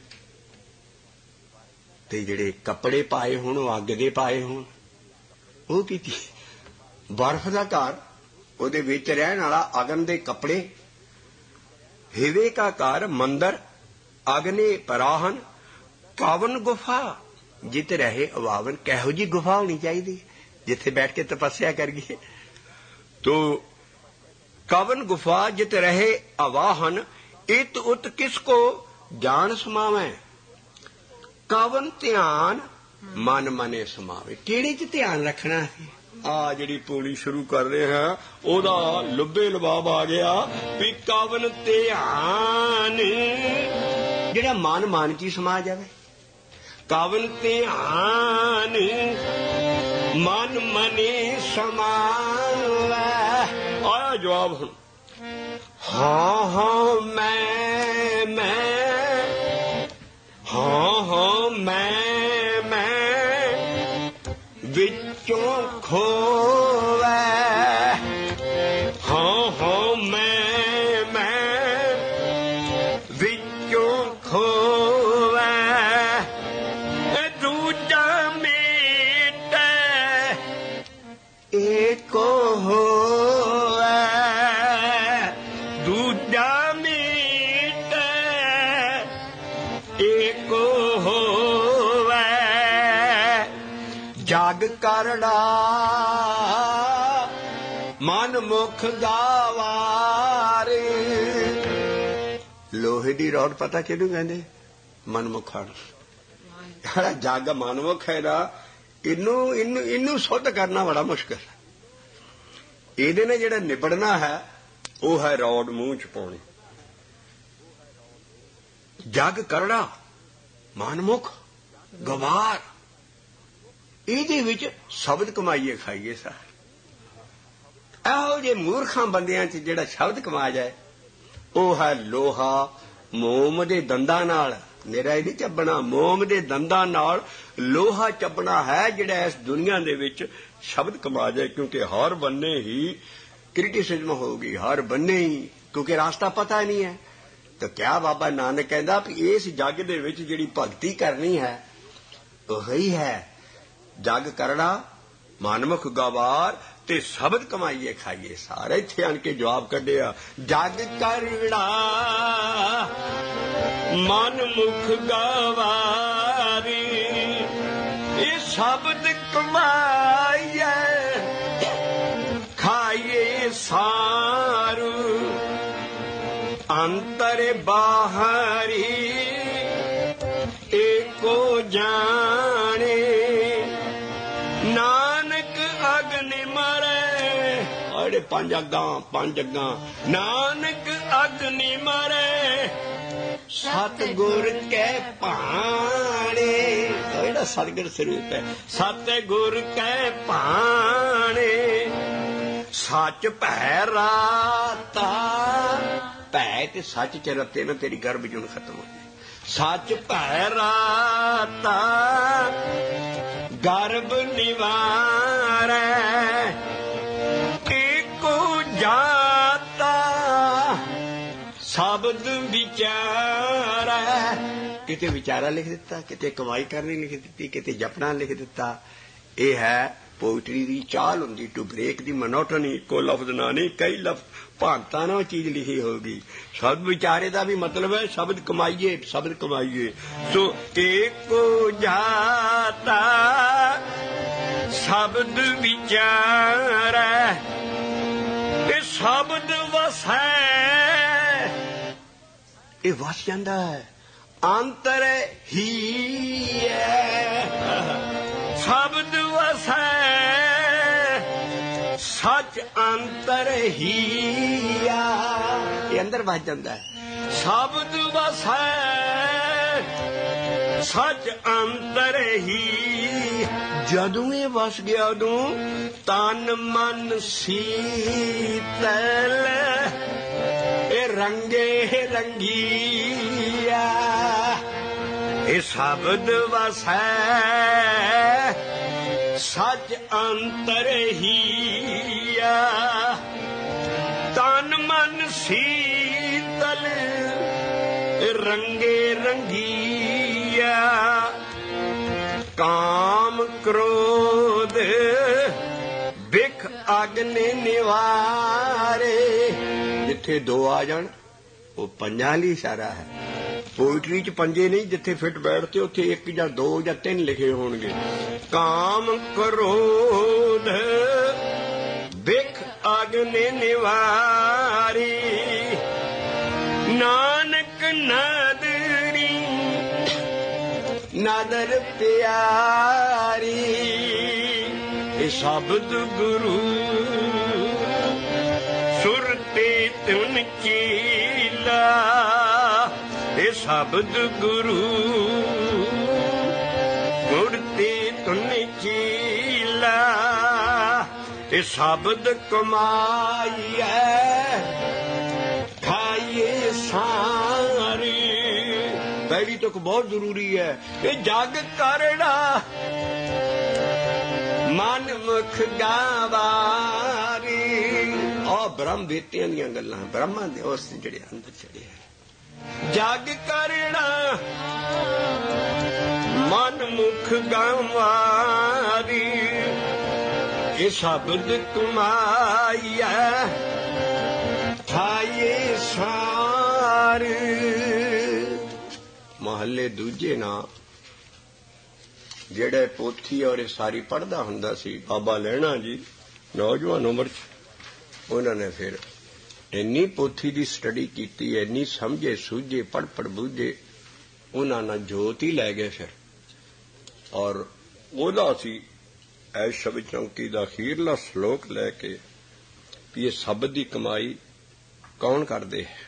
ਤੇ ਜਿਹੜੇ ਕੱਪੜੇ ਪਾਏ ਹੋਣ ਉਹ ਅੱਗ ਦੇ ਪਾਏ ਹੋਣ। ਉਹ ਕੀਤੀ ਬਰਫ਼ ਦਾ ਘਰ, ਉਹਦੇ ਵਿੱਚ ਰਹਿਣ ਵਾਲਾ ਅਗਨ ਦੇ ਕੱਪੜੇ। ਹਿਵੇ ਕਾ ਘਰ ਮੰਦਰ ਅਗਨੇ ਪ੍ਰਾਹਨ। ਕਾਵਨ ਗੁਫਾ ਜਿੱਥੇ ਰਹੇ ਅਵਾਵਨ। ਕਿਹੋ ਜੀ ਗੁਫਾ ਹੋਣੀ ਚਾਹੀਦੀ ਜਿੱਥੇ ਬੈਠ ਕੇ ਤਪੱਸਿਆ ਕਰੀਏ। ਤੋ ਕਾਵਨ ਗੁਫਾ ਜਿਤ ਰਹੇ ਅਵਾਹਨ। ਇਤ ਉਤ ਕਿਸ ਕੋ ਜਾਣ ਸਮਾਵੇਂ। ਕਾਵਨ ਧਿਆਨ ਮਨ ਮਨੇ ਸਮਾਵੇ। ਕਿਹੜੇ ਚ ਧਿਆਨ ਰੱਖਣਾ ਹੈ? ਆ ਜਿਹੜੀ ਪੌੜੀ ਸ਼ੁਰੂ ਕਰ ਰਹੇ ਹਾਂ ਉਹਦਾ ਲੁੱਬੇ ਲਬਾਬ ਆ ਗਿਆ ਵੀ ਕਾਵਨ ਧਿਆਨ ਜਿਹੜਾ ਮਨ ਚ ਹੀ ਸਮਾ ਜਾਵੇ। ਕਾਵਨ ਧਿਆਨ ਮਨ ਮਨੇ ਸਮਾਵੇ। ਆਇਆ ਜਵਾਬ ਹੁਣ। ਹਾਂ ਹਾਂ ਮੈਂ ਹਾਂ ਹਾਂ ਮੈਂ ਵਿੱਚੋਂ ਖੋਵੇ। ਹਾਂ ਹਾਂ ਮੈਂ ਵਿੱਚੋਂ ਖੋਵੇ। ਦੂਜਾ ਮੇਟੇ ਏਕੋ ਹੋਵੇ। ਦੂਜਾ ਮੇਟੇ ਏਕੋ ਹੋਵੇ। ਜਗ ਕਰੜਾ ਮਨ ਮੁਖ ਗਾਵਾਰੇ। ਲੋਹੇ ਦੀ ਰੋਡ ਪਤਾ ਕਿਹਨੂੰ ਕਹਿੰਦੇ? ਮਨਮੁਖਾਂ ਨੂੰ। ਜਿਹੜਾ ਜਗ ਮਨਮੁਖ ਹੈ ਨਾ ਇਹਨੂੰ ਸੁੱਧ ਕਰਨਾ ਬੜਾ ਮੁਸ਼ਕਿਲ ਹੈ। ਇਹਦੇ ਨਾਲ ਜਿਹੜਾ ਨਿਬੜਨਾ ਹੈ ਉਹ ਹੈ ਰੋਡ ਮੂੰਹ ਚ ਪਾਉਣੀ। ਜਗ ਕਰੜਾ ਮਨਮੁਖ ਗਵਾਰ। ਇਹਦੇ ਵਿੱਚ ਸ਼ਬਦ ਕਮਾਈਏ ਖਾਈਏ ਸਾਰ। ਇਹੋ ਜਿਹੇ ਮੂਰਖਾਂ ਬੰਦਿਆਂ ਚ ਜਿਹੜਾ ਸ਼ਬਦ ਕਮਾ ਜਾਏ ਉਹ ਹੈ ਲੋਹਾ ਮੋਮ ਦੇ ਦੰਦਾਂ ਨਾਲ। ਮੇਰਾ ਇਹ ਨਹੀਂ ਚੱਬਣਾ, ਮੋਮ ਦੇ ਦੰਦਾਂ ਨਾਲ ਲੋਹਾ ਚੱਬਣਾ ਹੈ ਜਿਹੜਾ ਇਸ ਦੁਨੀਆ ਦੇ ਵਿੱਚ ਸ਼ਬਦ ਕਮਾ ਜਾਏ। ਕਿਉਂਕਿ ਹਰ ਬੰਨੇ ਹੀ ਕ੍ਰਿਟਿਸਿਜ਼ਮ ਹੋਊਗੀ, ਹਰ ਬੰਨੇ ਹੀ, ਕਿਉਂਕਿ ਰਾਸਤਾ ਪਤਾ ਨਹੀਂ ਹੈ। ਤਾਂ ਕਿਆ ਬਾਬਾ ਨਾਨਕ ਕਹਿੰਦਾ ਵੀ ਇਸ ਜੱਗ ਦੇ ਵਿੱਚ ਜਿਹੜੀ ਭਗਤੀ ਕਰਨੀ ਹੈ ਉਹੀ ਹੈ ਜਗ ਕਰੜਾ ਮਨਮੁਖ ਗਵਾਰ ਤੇ ਸ਼ਬਦ ਕਮਾਈਏ ਖਾਈਏ ਸਾਰੇ। ਇੱਥੇ ਆਣ ਕੇ ਜਵਾਬ ਕੱਢਿਆ ਜਗ ਕਰੜਾ ਮਨਮੁਖ ਗਵਾਰੀ। ਇਹ ਸ਼ਬਦ ਕਮਾਈਏ ਖਾਈਏ ਸਾਰੂ। ਅੰਤਰ ਬਾਹਰੀ ਏਕੋ ਜਾਣੇ। ਨਾਨਕ ਅਗਨ ਮਰੇ। ਅੜੇ ਪੰਜ ਅੱਗਾਂ ਨਾਨਕ ਅਗਨ ਮਰੇ। ਸਤਿਗੁਰ ਕੈ ਭਾਣੇ। ਜਿਹੜਾ ਸਤਿਗੁਰ ਸਰੂਪ ਹੈ ਸਤਿਗੁਰ ਕੈ ਭਾਣੇ। ਸੱਚ ਭੈ ਰਾਤਾ। ਭੈ ਤੇ ਸੱਚ ਚ ਰਤੇ ਨਾ ਤੇਰੀ ਗਰਭ ਜੁਨ ਖਤਮ ਹੋ ਜਾਏ। ਸੱਚ ਭੈ ਰਾਤਾ ਗਰਭ ਨਿਵਾਰੈ। ਏਕੋ ਜਾਤਾ ਸ਼ਬਦ ਵਿਚਾਰੈ। ਕਿਤੇ ਵਿਚਾਰਾ ਲਿਖ ਦਿੱਤਾ, ਕਿਤੇ ਕਮਾਈ ਕਰਨੀ ਲਿਖ ਦਿੱਤੀ, ਕਿਤੇ ਜਪਣਾ ਲਿਖ ਦਿੱਤਾ। ਇਹ ਹੈ ਪੋਇਟਰੀ ਦੀ ਚਾਲ ਹੁੰਦੀ ਟੂ ਬ੍ਰੇਕ ਦੀ ਮੋਨੋਟਨੀ। ਇੱਕੋ ਲਫ਼ਜ਼ ਨਾ ਨਹੀਂ ਕਈ ਲਫ਼ਜ਼ ਭਾਂਤਾਂ ਨਾਲ ਚੀਜ਼ ਲਿਖੀ ਹੋਗੀ। ਸ਼ਬਦ ਵਿਚਾਰੇ ਦਾ ਵੀ ਮਤਲਬ ਹੈ ਸ਼ਬਦ ਕਮਾਈਏ, ਸ਼ਬਦ ਕਮਾਈਏ। ਸੋ ਏਕੋ ਜਾਤਾ ਸ਼ਬਦ ਵਿਚਾਰੈ। ਇਹ ਸ਼ਬਦ ਵਸੈ। ਇਹ ਵਸ ਜਾਂਦਾ ਹੈ ਅੰਤਰ ਹੀ ਹੈ। ਸ਼ਬਦ ਵਸੈ ਸੱਚ ਅੰਤਰ ਹੀ ਆ। ਇਹ ਅੰਦਰ ਵਸ ਜਾਂਦਾ ਹੈ। ਸ਼ਬਦ ਵਸੈ ਸੱਚ ਅੰਤਰ ਹੀ। ਜਦੋਂ ਇਹ ਵਸ ਗਿਆ ਉਦੋਂ ਤਨ ਮਨ ਸੀਤਲ। ਇਹ ਰੰਗੇ ਰੰਗੀਆ। ਇਹ ਸ਼ਬਦ ਵਸੈ ਸੱਚ ਅੰਤਰ ਹੀ ਤਨ ਮਨ ਸੀਤਲ ਰੰਗੇ ਰੰਗੀਆ ਕਾਮ ਕ੍ਰੋਧ ਬਿਖ ਅਗਨਿ ਨਿਵਾਰੇ। ਜਿੱਥੇ ਦੋ ਆ ਜਾਣ ਉਹ ਪੰਜਾਂ ਲਈ ਇਸ਼ਾਰਾ ਹੈ। ਪੋਇਟਰੀ ਚ ਪੰਜੇ ਨਹੀਂ, ਜਿੱਥੇ ਫਿੱਟ ਬੈਠਦੇ ਉੱਥੇ ਇੱਕ ਜਾਂ ਦੋ ਜਾਂ ਤਿੰਨ ਲਿਖੇ ਹੋਣਗੇ। ਕਾਮ ਕ੍ਰੋਧ ਬਿਖ ਅਗਨਿ ਨਿਵਾਰੀ ਨਾਨਕ ਨਦਰੀ ਨਦਰ ਪਿਆਰੀ। ਇਹ ਸ਼ਬਦ ਗੁਰੂ ਸੁਰਤੇ ਤੁਨ ਚੀਲਾ। ਇਹ ਸ਼ਬਦ ਗੁਰੂ ਸੁਰਤੇ ਤੁਨ ਚੀਲਾ। ਇਹ ਸ਼ਬਦ ਕਮਾਈਐ ਖਾਈਏ ਸਾਰੀ। ਪਹਿਲੀ ਤੁਕ ਬਹੁਤ ਜ਼ਰੂਰੀ ਹੈ। ਇਹ ਜਗ ਕਰੜਾ ਮਨ ਮੁਖ ਗਾਵਾਰੀ। ਆਹ ਬ੍ਰਹਮ ਵੇਤਿਆਂ ਦੀਆਂ ਗੱਲਾਂ, ਬ੍ਰਹਮਾ ਦੇ ਉਸ ਜਿਹੜੇ ਅੰਦਰ ਚੜੇ ਹੈ। ਜਗ ਕਰੜਾ ਮਨ ਮੁਖ ਗਾਵਾਰੀ। ਇਹ ਸ਼ਬਦ ਕਮਾਈਐ ਖਾਈਏ ਸਾਰ। ਮਹੱਲੇ ਦੂਜੇ ਨਾਂ ਜਿਹੜੇ ਪੋਥੀ ਔਰ ਸਾਰੀ ਪੜ੍ਹਦਾ ਹੁੰਦਾ ਸੀ ਬਾਬਾ ਲਹਿਣਾ ਜੀ, ਨੌਜਵਾਨ ਉਮਰ 'ਚ ਉਹਨਾਂ ਨੇ ਫਿਰ ਇੰਨੀ ਪੋਥੀ ਦੀ ਸਟੱਡੀ ਕੀਤੀ, ਇੰਨੀ ਸਮਝੇ ਸੂਝੇ ਪੜ੍ਹ ਬੂਝੇ, ਉਹਨਾਂ ਨਾਲ ਜੋਤ ਹੀ ਲੈ ਗਏ ਫਿਰ। ਔਰ ਉਹਦਾ ਸੀ ਐ ਸ਼ਬਦ ਚੌਂਕੀ ਦਾ ਅਖੀਰਲਾ ਸ਼ਲੋਕ ਲੈ ਕੇ ਵੀ ਇਹ ਸ਼ਬਦ ਦੀ ਕਮਾਈ ਕੌਣ ਕਰਦੇ ਹੈ?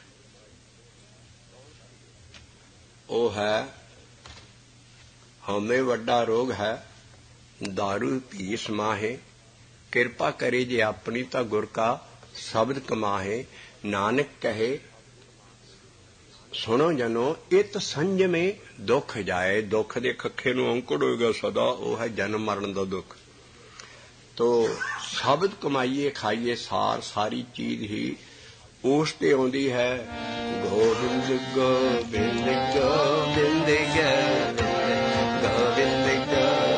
ਉਹ ਹੈ ਹਉਮੈ ਵੱਡਾ ਰੋਗ ਹੈ दारू पी समाहे। किरपा करे जे अपनी ता गुर का शब्द कमाहे। नानक कहे सुनो जनो इत संजमे दुख जाए। दुख दे खखे नूं अंकुड़ होएगा सदा, वो है जन्म मरण दा दुख। तो शब्द कमाइए खाइए सार, सारी चीज ही उस ते आउंदी है। गोविंद गोविंद गोविंद गोविंद गोविंद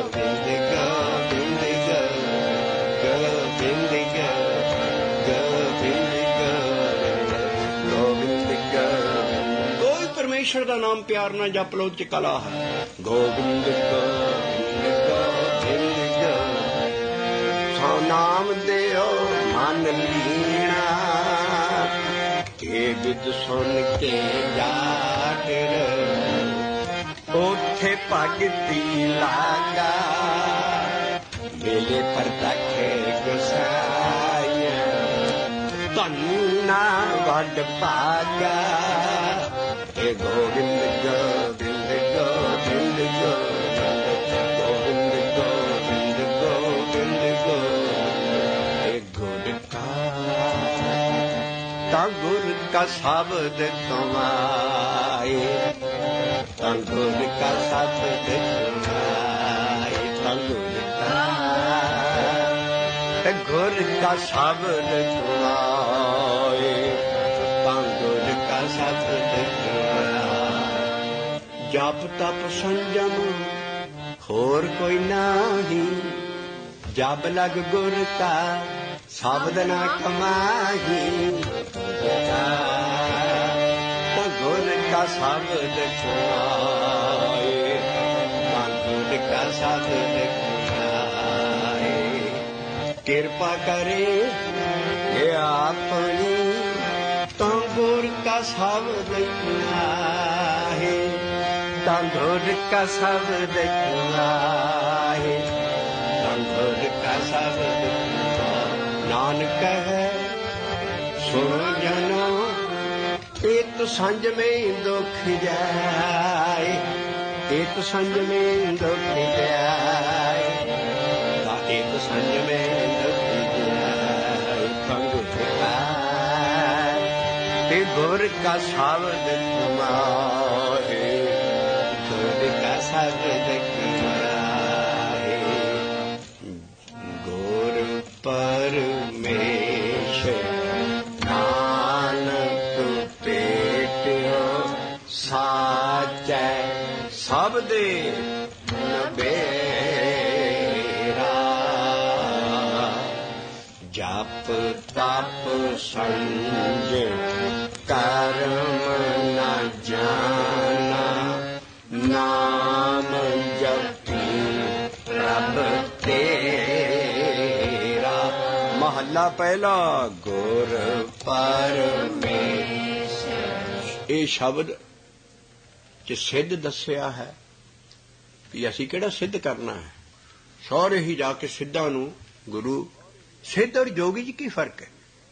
परमेश्वर का नाम प्यार न जप लो च कला है। गोविंद गोविंद गोविंद सो नाम देओ मन लीना। के विद सुन के जागर ओथे भगती लागा। मेले पर रखे गुसाई धन्ना वड भागा। गोविंद गोविंद गोविंद गोविंद गोविंद गोविंद गोविंद। गुर का शब्द कमाए, गुर का शब्द कमाए। गुर का शब्द कमाए, गुर का शब्द जप तप संजम होर कोई नाही। जब लग गुर का शब्द न कमाही। तो गुर का शब्द कमाए, गुर का शब्द कमाए। कृपा करे ये अपनी तो गुर का शब्द कमाए। गुर का शब्द कमाए, गुर का शब्द नानक है सुनो जनो। एक संज में दुख जाए, एक संज में दुख जाए, एक संज में दुख जाए। गुर का शब्द कमाए, गुर का शब्द कमाए। गुर पर में ਸਾਚੈ ਸਭ ਦੇ ਨਬੇਰਾ ਜਪ ਤਪ ਸੰਜ ਕਰਮ ਨ ਜਾਨਾ ਨਾਮ ਜਪੀ ਪ੍ਰਭ ਤੇਰਾ। ਮਹੱਲਾ ਪਹਿਲਾ। ਗੁਰ ਪਰਮੇਸ਼ਰ। ਇਹ ਸ਼ਬਦ ਚ ਸਿੱਧ ਦੱਸਿਆ ਹੈ ਵੀ ਅਸੀਂ ਕਿਹੜਾ ਸਿੱਧ ਕਰਨਾ ਹੈ। ਸਹੁਰੇ ਹੀ ਜਾ ਕੇ ਸਿੱਧਾਂ ਨੂੰ ਗੁਰੂ। ਸਿੱਧ ਔਰ ਜੋਗੀ 'ਚ ਕੀ ਫਰਕ ਹੈ?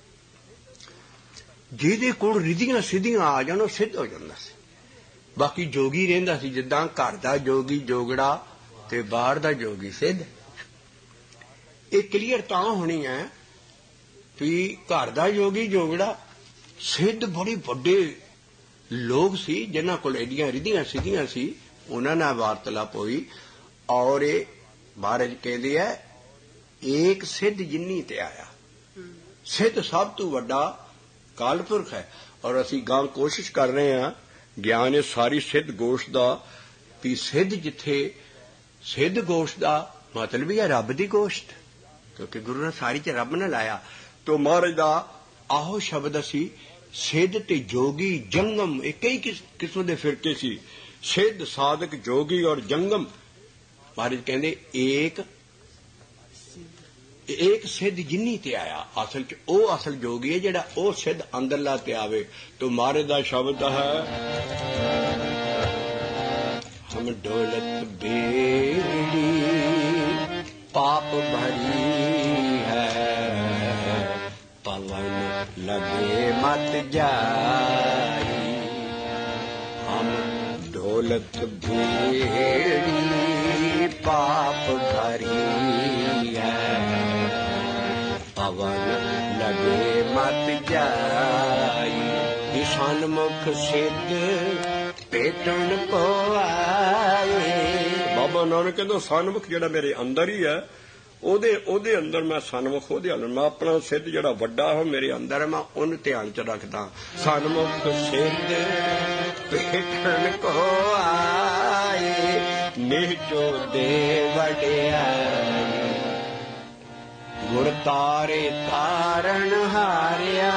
ਜਿਹਦੇ ਕੋਲ ਰਿਧੀਆਂ ਸਿੱਧੀਆਂ ਆ ਜਾਣ ਉਹ ਸਿੱਧ ਹੋ ਜਾਂਦਾ ਸੀ। ਬਾਕੀ ਜੋਗੀ ਰਹਿੰਦਾ ਸੀ, ਜਿੱਦਾਂ ਘਰ ਦਾ ਜੋਗੀ ਜੋਗੜਾ ਤੇ ਬਾਹਰ ਦਾ ਜੋਗੀ ਸਿੱਧ। ਇਹ ਕਲੀਅਰ ਤਾਂ ਹੋਣੀ ਹੈ ਵੀ ਘਰ ਦਾ ਜੋਗੀ ਜੋਗੜਾ ਸਿੱਧ ਬੜੇ ਵੱਡੇ ਲੋਕ ਸੀ ਜਿਨ੍ਹਾਂ ਕੋਲ ਐਡੀਆਂ ਰਿਧੀਆਂ ਸਿੱਧੀਆਂ ਸੀ, ਉਹਨਾਂ ਨਾਲ ਵਾਰਤਾਲਾਪ ਹੋਈ। ਔਰ ਇਹ ਮਹਾਰਾਜ ਕਹਿੰਦੇ ਹੈ ਏਕ ਸਿੱਧ ਜਿੰਨੀ ਤੇ ਆਇਆ। ਸਿੱਧ ਸਭ ਤੋਂ ਵੱਡਾ ਕਾਲਪੁਰਖ ਹੈ। ਔਰ ਅਸੀਂ ਗਾਂ ਕੋਸ਼ਿਸ਼ ਕਰ ਰਹੇ ਹਾਂ ਗਿਆਨ ਇਹ ਸਾਰੀ ਸਿੱਧ ਗੋਸ਼ਟ ਦਾ ਵੀ ਸਿੱਧ ਜਿੱਥੇ ਸਿੱਧ ਗੋਸ਼ਟ ਦਾ ਮਤਲਬ ਹੀ ਹੈ ਰੱਬ ਦੀ ਗੋਸ਼ਟ, ਕਿਉਂਕਿ ਗੁਰੂ ਨੇ ਸਾਰੀ 'ਚ ਰੱਬ ਨੇ ਲਾਇਆ। ਤੋ ਮਹਾਰਾਜ ਦਾ ਆਹੋ ਸ਼ਬਦ ਅਸੀਂ ਸਿੱਧ ਤੇ ਜੋਗੀ ਜੰਗਮ, ਇਹ ਕਈ ਕਿਸਮ ਦੇ ਫਿਰਕੇ ਸੀ। ਸਿੱਧ ਸਾਧਕ ਜੋਗੀ ਔਰ ਜੰਗਮ। ਮਹਾਰਾਜ ਕਹਿੰਦੇ ਏਕ ਸਿੱਧ ਜਿੰਨੀ ਤੇ ਆਇਆ। ਅਸਲ 'ਚ ਉਹ ਅਸਲ ਜੋਗੀ ਹੈ ਜਿਹੜਾ ਉਹ ਸਿੱਧ ਅੰਦਰਲਾ ਤੇ ਆਵੇ। ਤੋ ਮਹਾਰਾਜ ਦਾ ਸ਼ਬਦ ਹੈ ਹਮ ਡੋਲਤ ਬੇੜੀ ਪਾਪ ਭਰੀ ਹੈ ਪਵਨ ਲਗੇ ਮਤ ਜਾਈ। ਹਮ ਡੋਲਤ ਬੇੜੀ ਪਾਪ ਭਰੀ ਹੈ ਪਵਨ ਲਗੇ ਮਤ ਜਾਈ। ਇਹ ਸਨਮੁਖ ਸਿੱਧ ਭੇਟਣ ਕੋ ਆਏ। ਬਾਬਾ ਨਾਨਕ ਕਹਿੰਦਾ ਸਨਮੁਖ ਜਿਹੜਾ ਮੇਰੇ ਅੰਦਰ ਹੀ ਹੈ ਉਹਦੇ ਅੰਦਰ ਮੈਂ ਸਨਮੁਖ ਉਹਦੇ ਅੰਦਰ ਮੈਂ ਆਪਣਾ ਸਿੱਧ ਜਿਹੜਾ ਵੱਡਾ ਹੋ ਮੇਰੇ ਅੰਦਰ ਮੈਂ ਉਹਨੂੰ ਧਿਆਨ 'ਚ ਰੱਖਦਾ। ਸਨਮੁਖ ਸਿੱਧ ਭੇਟਣ ਕੋ ਆਏ ਨਿਹਚੋ ਦੇ ਵਡਿਆਈ। ਗੁਰ ਤਾਰੇ ਤਾਰਨ ਹਾਰਿਆ।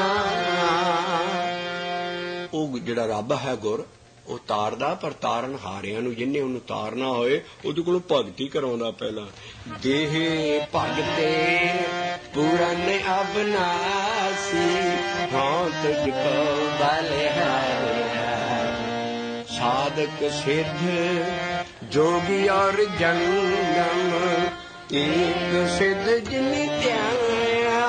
ਉਹ ਜਿਹੜਾ ਰੱਬ ਹੈ ਗੁਰ ਉਹ ਤਾਰਦਾ, ਪਰ ਤਾਰਨ ਹਾਰਿਆਂ ਨੂੰ ਜਿਹਨੇ ਉਹਨੂੰ ਤਾਰਨਾ ਹੋਏ ਉਹਦੇ ਕੋਲੋਂ ਭਗਤੀ ਕਰਾਉਂਦਾ ਪਹਿਲਾਂ। ਦੇਹ ਭਗਤੇ ਪੂਰਨ ਅਬਨਾਸੀ ਹਾਂ ਤੁਝ ਕੋ ਬਲਿਹਾਰਿਆ। ਸਾਧਕ ਸਿੱਧ ਜੋਗੀ ਔਰ ਜੰਗਮ ਏਕ ਸਿੱਧ ਜਿਨੀ ਧਿਆਇਆ।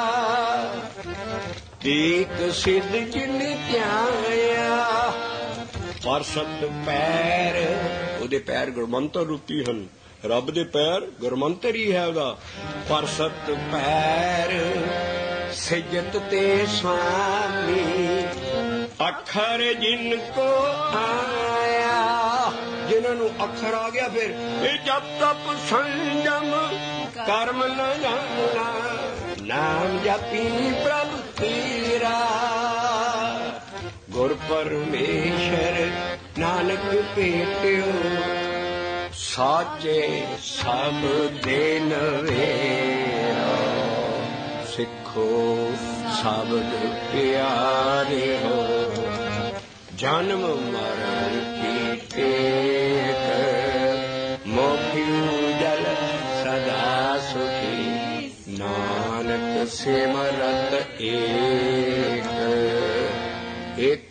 ਏਕ ਸਿੱਧ ਜਿਨੀ ਧਿਆਇਆ। ਪਰ ਸਤ ਪੈਰ ਉਹਦੇ ਪੈਰ ਗੁਰਮੰਤਰ ਰੂਪੀ ਹਨ। ਰੱਬ ਦੇ ਪੈਰ ਗੁਰਮੰਤਰ ਹੀ ਹੈ ਉਹਦਾ। ਪਰ ਸਤ ਪੈਰ ਸਿਜਤ ਤੇ ਸੁਆਮੀ ਅੱਖਰ ਜਿਨ ਕੋ ਆਇਆ। ਜਿਨ੍ਹਾਂ ਨੂੰ ਅੱਖਰ ਆ ਗਿਆ ਫਿਰ ਇਹ ਜਪ ਤਪ ਸੰਜਮ ਕਰਮ ਨ ਜਾਣਾ ਨਾਮ ਜਪੀ ਪ੍ਰਭ ਤੇਰਾ। ਗੁਰ ਪਰਮੇਸ਼ਰ ਨਾਨਕ ਭੇਟਿਓ ਸਾਚੇ ਸਭ ਦੇ ਨਵੇਰਾ। ਸਿੱਖੋ ਸ਼ਬਦ ਪਿਆਰੇ ਹੋ ਜਨਮ ਮਰਨ ਕੀ ਟੇਕ ਮੋਖੀ ਜਲ ਸਦਾ ਸੁਖੀ ਨਾਨਕ ਸਿਮਰਤ ਏਕ ਇੱਕ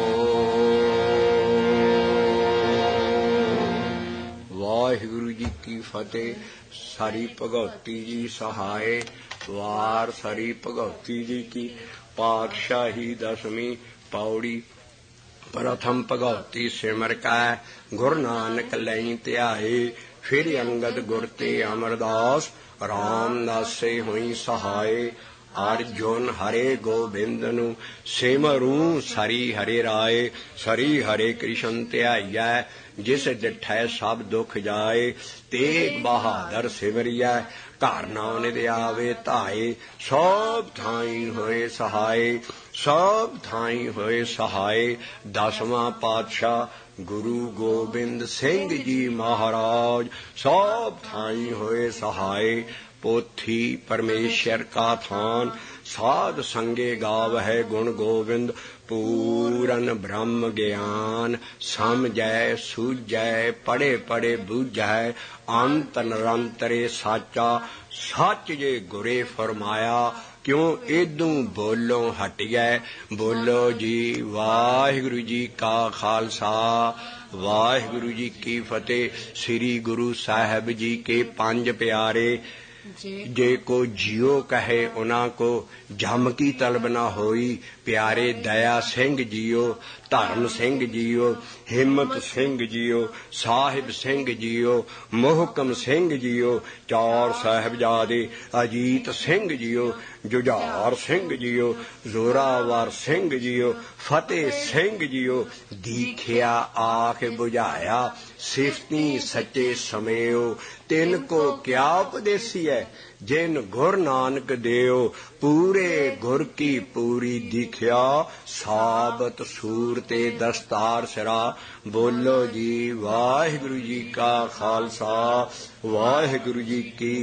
ਵਾਹਿਗੁਰੂ ਜੀ ਕੀ ਫਤਿਹ। ਸਾਰੀ ਭਗਉਤੀ ਜੀ ਸਹਾਏ ਵਾਰ ਸਾਰੀ ਭਗਉਤੀ ਜੀ ਕੀ ਪਾਤਸ਼ਾਹੀ ਦਸਵੀਂ ਪੌੜੀ। ਪ੍ਰਥਮ ਭਗਉਤੀ ਸਿਮਰ ਕੈ ਗੁਰੂ ਨਾਨਕ ਲਈ ਧਿਆਏ। ਫਿਰ ਅੰਗਦ ਗੁਰ ਤੇ ਅਮਰਦਾਸ ਰਾਮਦਾਸੇ ਹੋਈ ਸਹਾਏ। अर्जुन हरे गोबिंद नु सिमरू सरी हरे राय सरी हरे कृष्ण ध्याइयै जिस डिठै सब दुख जाए तेग बहादुर सिमरियै घर नानक आवे धाए सब थाई होए सहाय सब थाई होए सहाय। 10वां पातशाह गुरु गोबिंद सिंह जी महाराज सब थाई होए सहाय। पोथी परमेश्वर का थान साध संगे गाव है गुण गोविंद पूरन ब्रह्म ज्ञान समझै सूझै पढ़े पढ़े बूझै अंत निरंतरे साचा सच जे गुरे फरमाया क्यों इदू बोलो हटियै। बोलो जी वाहिगुरु जी का खालसा वाहिगुरु जी की फतेह। श्री गुरु साहब जी के पंज प्यारे जे को जियो कहे उन्हां को जम की तलब न होई। प्यारे दया सिंह जियो धर्म सिंह जियो हिम्मत सिंह जियो साहिब सिंह जियो मोहकम सिंह जियो चार साहिबजादे अजीत सिंह जियो जुझार सिंह जियो जोरावर सिंह जियो फतेह सिंह जियो दीखिया आख बुझाया सिफती सच्चे समयो तिन को क्या उपदेसी है जिन गुर नानक देओ पूरे गुर की पूरी दीखिया साबत सूरते दस्तार सिरा। बोलो जी वाहिगुरु जी का खालसा वाहिगुरु जी की।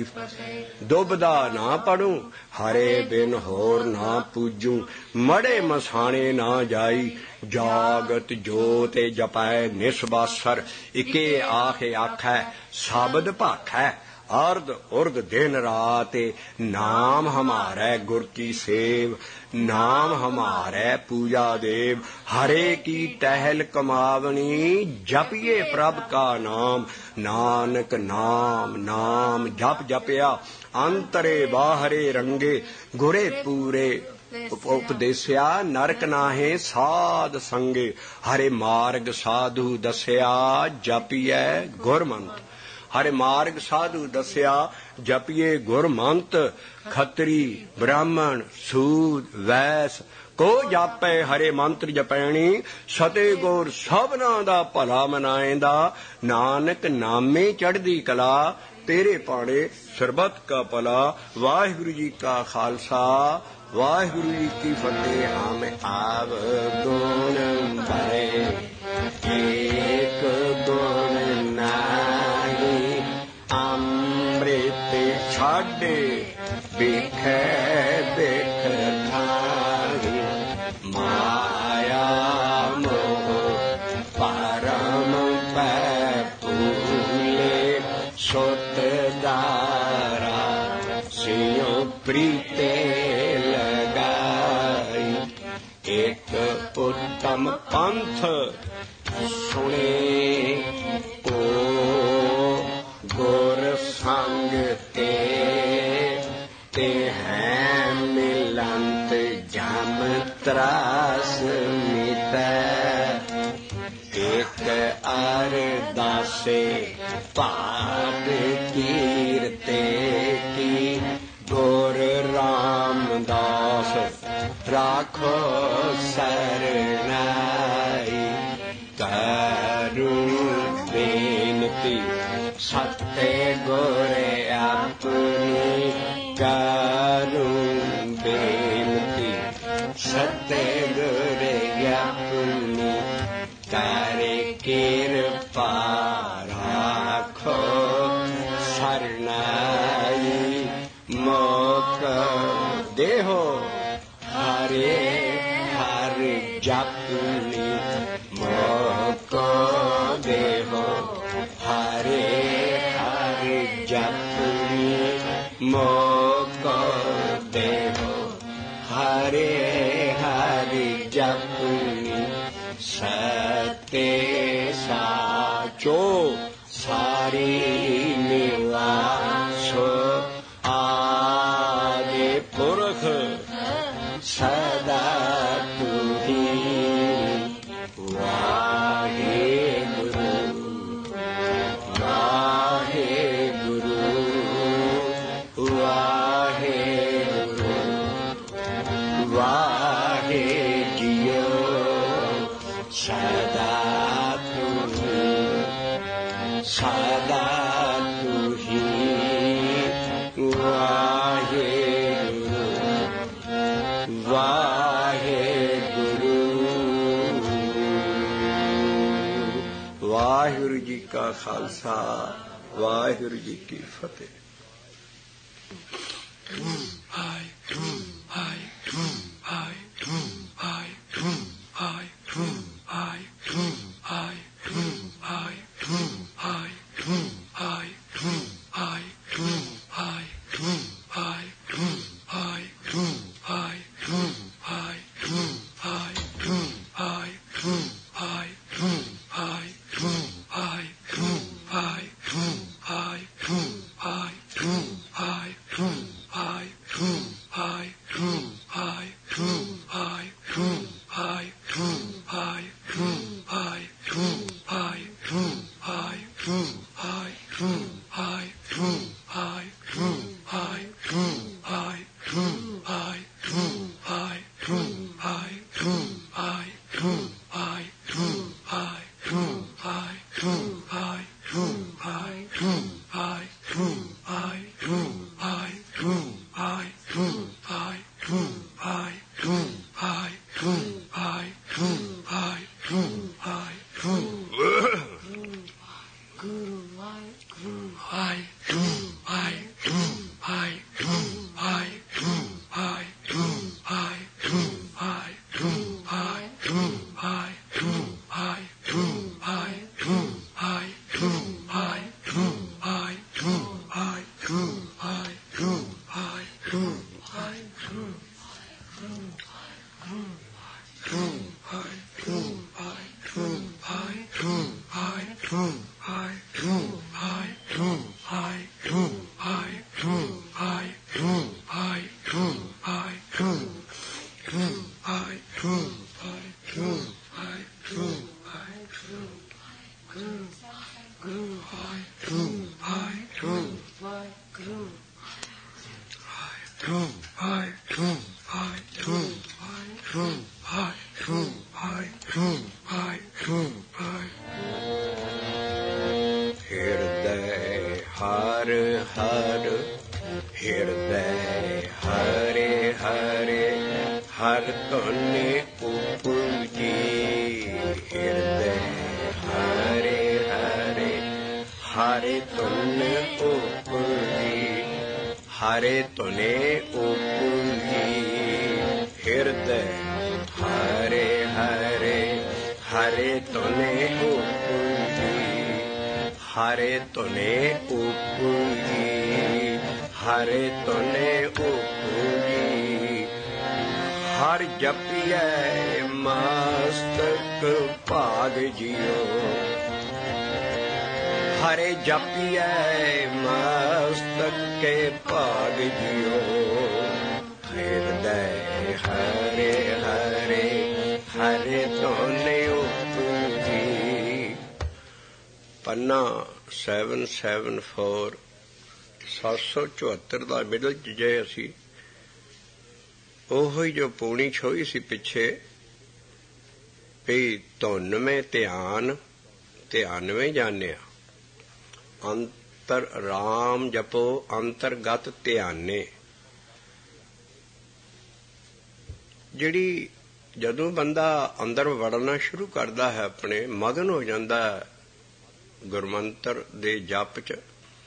दुबदा ना पढ़ूं हरे बिन होर ना पूजूं मड़े मसाणे ना जाई जागत जोत जपै निस्बासर इके आखे आखै शब्द भाखै अर्ध उर्द दिन रात नाम हमारे गुर की सेव नाम हमारे पूजा देव। हरे की टहल कमावनी जपिए प्रभ का नाम नानक नाम नाम जप जपया अंतरे बाहरे रंगे गुरे पूरे उपदेसिया नरक नाहे साध संगे। हरे मार्ग साधु दसिया जपिए गुरमंत हरे मार्ग साधु दसिया जपिए गुरमंत। खत्री ब्राह्मण सूद वैस को जापे हरे मंत्र जपैणी सते गुर सबना दा भला मनाएंदा नानक नामे चढ़दी कला तेरे पाणे सरबत का भला। वाहिगुरु जी का खालसा वाहिगुरु जी की फतेह। हम आव गुण भरे एक गुण नाई अमृत छाड़े बिखे बिख खाई माया मोह परम पूले सुत दारा सियो प्रीते लगाई। एक उत्तम पंथ सुने को गुर संग ते हैं मिलंत जम त्रास मित। एक अरदासे पाठ कीरते की गुर रामदास राखो सरनाई। करूं बेनती सत्य गुर अपनी करूं बेनती सत्य गुर अपनी करे कृपा राखो सरनाई। मोक देहो हरे हर जपनी मोक देहो हरे हर जपनी मोक देहो हरे हर जपनी। सत्य साचो सारी निवासो आदि पुरख सदा तुही। वाहे गुरु वाहे गुरु वाहे गुरु ਸਦਾ ਤੁਹੀ ਵਾਹਿਗੁਰੂ ਵਾਹਿਗੁਰੂ। ਵਾਹਿਗੁਰੂ ਜੀ ਕਾ ਖਾਲਸਾ ਵਾਹਿਗੁਰੂ ਜੀ ਕੀ ਫਤਿਹ। ਹਰ ਜਪੀਐ ਮਸਤਕ ਭਾਗ ਜਿਉ, ਹਰੇ ਜਪੀਐ ਮਸਤਕ ਕੇ ਭਾਗ ਜਿਉ। ਹਿਰਦੈ ਹਰੇ ਹਰੇ ਹਰੇ ਤੋਨੇ ਉਪਜੀ। ਪੰਨਾ 774 774 ਦਾ ਮਿਡਲ ਚ ਜੇ ਅਸੀਂ ਉਹੀ ਜੋ ਪੂਣੀ ਛੋਈ ਸੀ ਪਿੱਛੇ ਵੀ ਧੁੰਨਵੇਂ ਧਿਆਨ ਧਿਆਨਵੇਂ ਜਾਣਿਆ, ਅੰਤਰ ਰਾਮ ਜਪੋ ਅੰਤਰਗਤ ਧਿਆਨੇ। ਜਿਹੜੀ ਜਦੋਂ ਬੰਦਾ ਅੰਦਰ ਵੜਨਾ ਸ਼ੁਰੂ ਕਰਦਾ ਹੈ, ਆਪਣੇ ਮਗਨ ਹੋ ਜਾਂਦਾ ਹੈ ਗੁਰਮੰਤਰ ਦੇ ਜਪ ਚ,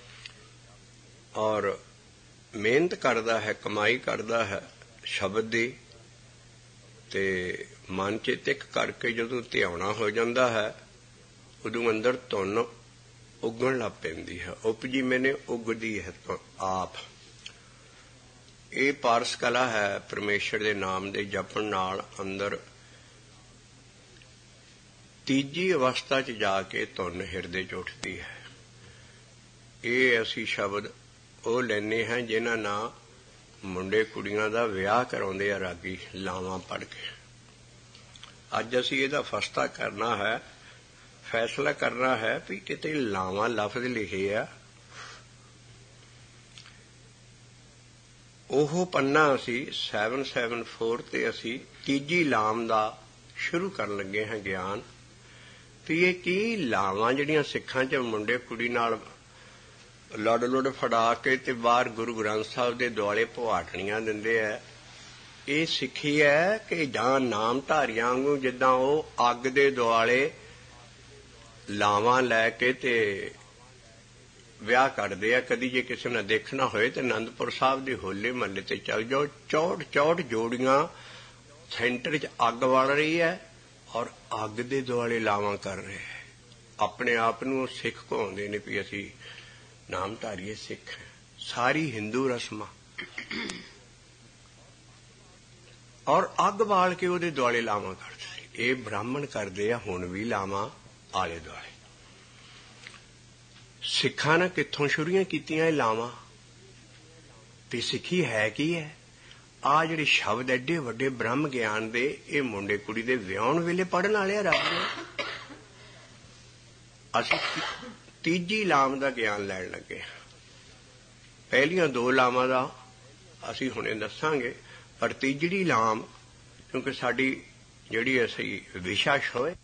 ਔਰ ਮਿਹਨਤ ਕਰਦਾ ਹੈ, ਕਮਾਈ ਕਰਦਾ ਹੈ ਸ਼ਬਦ ਦੀ, ਤੇ ਮਨ ਚ ਤਿੱਖ ਕਰਕੇ ਜਦੋਂ ਧਿਆਉਣਾ ਹੋ ਜਾਂਦਾ ਹੈ, ਉਦੋਂ ਅੰਦਰ ਧੁੰਨ ਉੱਗਣ ਲੱਗ ਪੈਂਦੀ ਹੈ। ਉਪਜੀ ਮੈਨੇ ਉੱਗਦੀ ਹੈ ਆਪ। ਇਹ ਪਾਰਸ ਕਲਾ ਹੈ ਪਰਮੇਸ਼ਰ ਦੇ ਨਾਮ ਦੇ ਜਪਣ ਨਾਲ ਅੰਦਰ ਤੀਜੀ ਅਵਸਥਾ ਚ ਜਾ ਕੇ ਧੁੰਨ ਹਿਰਦੇ ਚ ਉੱਠਦੀ ਹੈ। ਇਹ ਅਸੀਂ ਸ਼ਬਦ ਉਹ ਲੈਂਦੇ ਹਾਂ ਜਿਨ੍ਹਾਂ ਨਾਲ ਮੁੰਡੇ ਕੁੜੀਆਂ ਦਾ ਵਿਆਹ ਕਰਾਉਂਦੇ ਆ ਰਾਗੀ ਲਾਵਾਂ ਪੜ੍ਹ ਕੇ। ਅੱਜ ਅਸੀਂ ਇਹਦਾ ਫਸਤਾ ਕਰਨਾ ਹੈ, ਫੈਸਲਾ ਕਰਨਾ ਹੈ ਵੀ ਕਿਤੇ ਲਾਵਾਂ ਲਫ਼ਜ਼ ਲਿਖੇ ਆ। ਉਹ ਪੰਨਾ ਅਸੀਂ 774 ਤੇ ਅਸੀਂ ਤੀਜੀ ਲਾਮ ਦਾ ਸ਼ੁਰੂ ਕਰਨ ਲੱਗੇ ਹਾਂ ਗਿਆਨ। ਵੀ ਇਹ ਕੀ ਲਾਵਾਂ ਜਿਹੜੀਆਂ ਸਿੱਖਾਂ 'ਚ ਮੁੰਡੇ ਕੁੜੀ ਨਾਲ ਲੜ ਲੁੜ ਫੜਾ ਕੇ ਤੇ ਬਾਹਰ ਗੁਰੂ ਗ੍ਰੰਥ ਸਾਹਿਬ ਦੇ ਦੁਆਲੇ ਭਵਾਟਣੀਆਂ ਦਿੰਦੇ ਐ, ਇਹ ਸਿੱਖੀ ਹੈ ਕਿ ਜਾਂ ਨਾਮਧਾਰੀਆਂ ਵਾਂਗੂ ਜਿੱਦਾਂ ਉਹ ਅੱਗ ਦੇ ਦੁਆਲੇ ਲਾਵਾਂ ਲੈ ਕੇ ਤੇ ਵਿਆਹ ਕਰਦੇ ਆ। ਕਦੀ ਜੇ ਕਿਸੇ ਨੇ ਦੇਖਣਾ ਹੋਏ ਤੇ ਅਨੰਦਪੁਰ ਸਾਹਿਬ ਦੇ ਹੋਲੇ ਮਹੱਲੇ ਤੇ ਚੱਲ ਜਾਓ, 64 ਜੋੜੀਆਂ ਸੈਂਟਰ 'ਚ ਅੱਗ ਵੜ ਰਹੀ ਹੈ ਔਰ ਅੱਗ ਦੇ ਦੁਆਲੇ ਲਾਵਾਂ ਕਰ ਰਹੇ ਹੈ। ਆਪਣੇ ਆਪ ਨੂੰ ਸਿੱਖ ਕਹਾਉਂਦੇ ਨੇ ਵੀ ਅਸੀਂ ਨਾਮਧਾਰੀਏ ਸਿੱਖ। ਸਾਰੀ ਹਿੰਦੂ ਰਸਮਾਂ ਔਰ ਅੱਗ ਬਾਲ ਕੇ ਉਹਦੇ ਦੁਆਲੇ ਲਾਵਾਂ ਕਰਦੇ। ਇਹ ਬ੍ਰਾਹਮਣ ਕਰਦੇ ਆ ਹੁਣ ਵੀ ਲਾਵਾਂ ਆਲੇ ਦੁਆਲੇ। ਸਿੱਖਾਂ ਨੇ ਕਿੱਥੋਂ ਸ਼ੁਰੂਆਂ ਕੀਤੀਆਂ ਇਹ ਲਾਵਾਂ? ਤੇ ਸਿੱਖੀ ਹੈ ਕੀ ਹੈ? ਆ ਜਿਹੜੇ ਸ਼ਬਦ ਐਡੇ ਵੱਡੇ ਬ੍ਰਹਮ ਗਿਆਨ ਦੇ, ਇਹ ਮੁੰਡੇ ਕੁੜੀ ਦੇ ਵਿਆਹਣ ਵੇਲੇ ਪੜ੍ਹਨ ਵਾਲੇ ਆ ਰੱਬ ਨੇ। ਅਸੀਂ ਤੀਜੀ ਲਾਮ ਦਾ ਗਿਆਨ ਲੈਣ ਲੱਗੇ ਹਾਂ। ਪਹਿਲੀਆਂ 2 ਲਾਵਾਂ ਦਾ ਅਸੀਂ ਹੁਣੇ ਦੱਸਾਂਗੇ, ਪਰ ਤੀਜੜੀ ਲਾਮ ਕਿਉਂਕਿ ਸਾਡੀ ਜਿਹੜੀ ਅਸੀਂ ਵਿਸ਼ਾ ਹੋਏ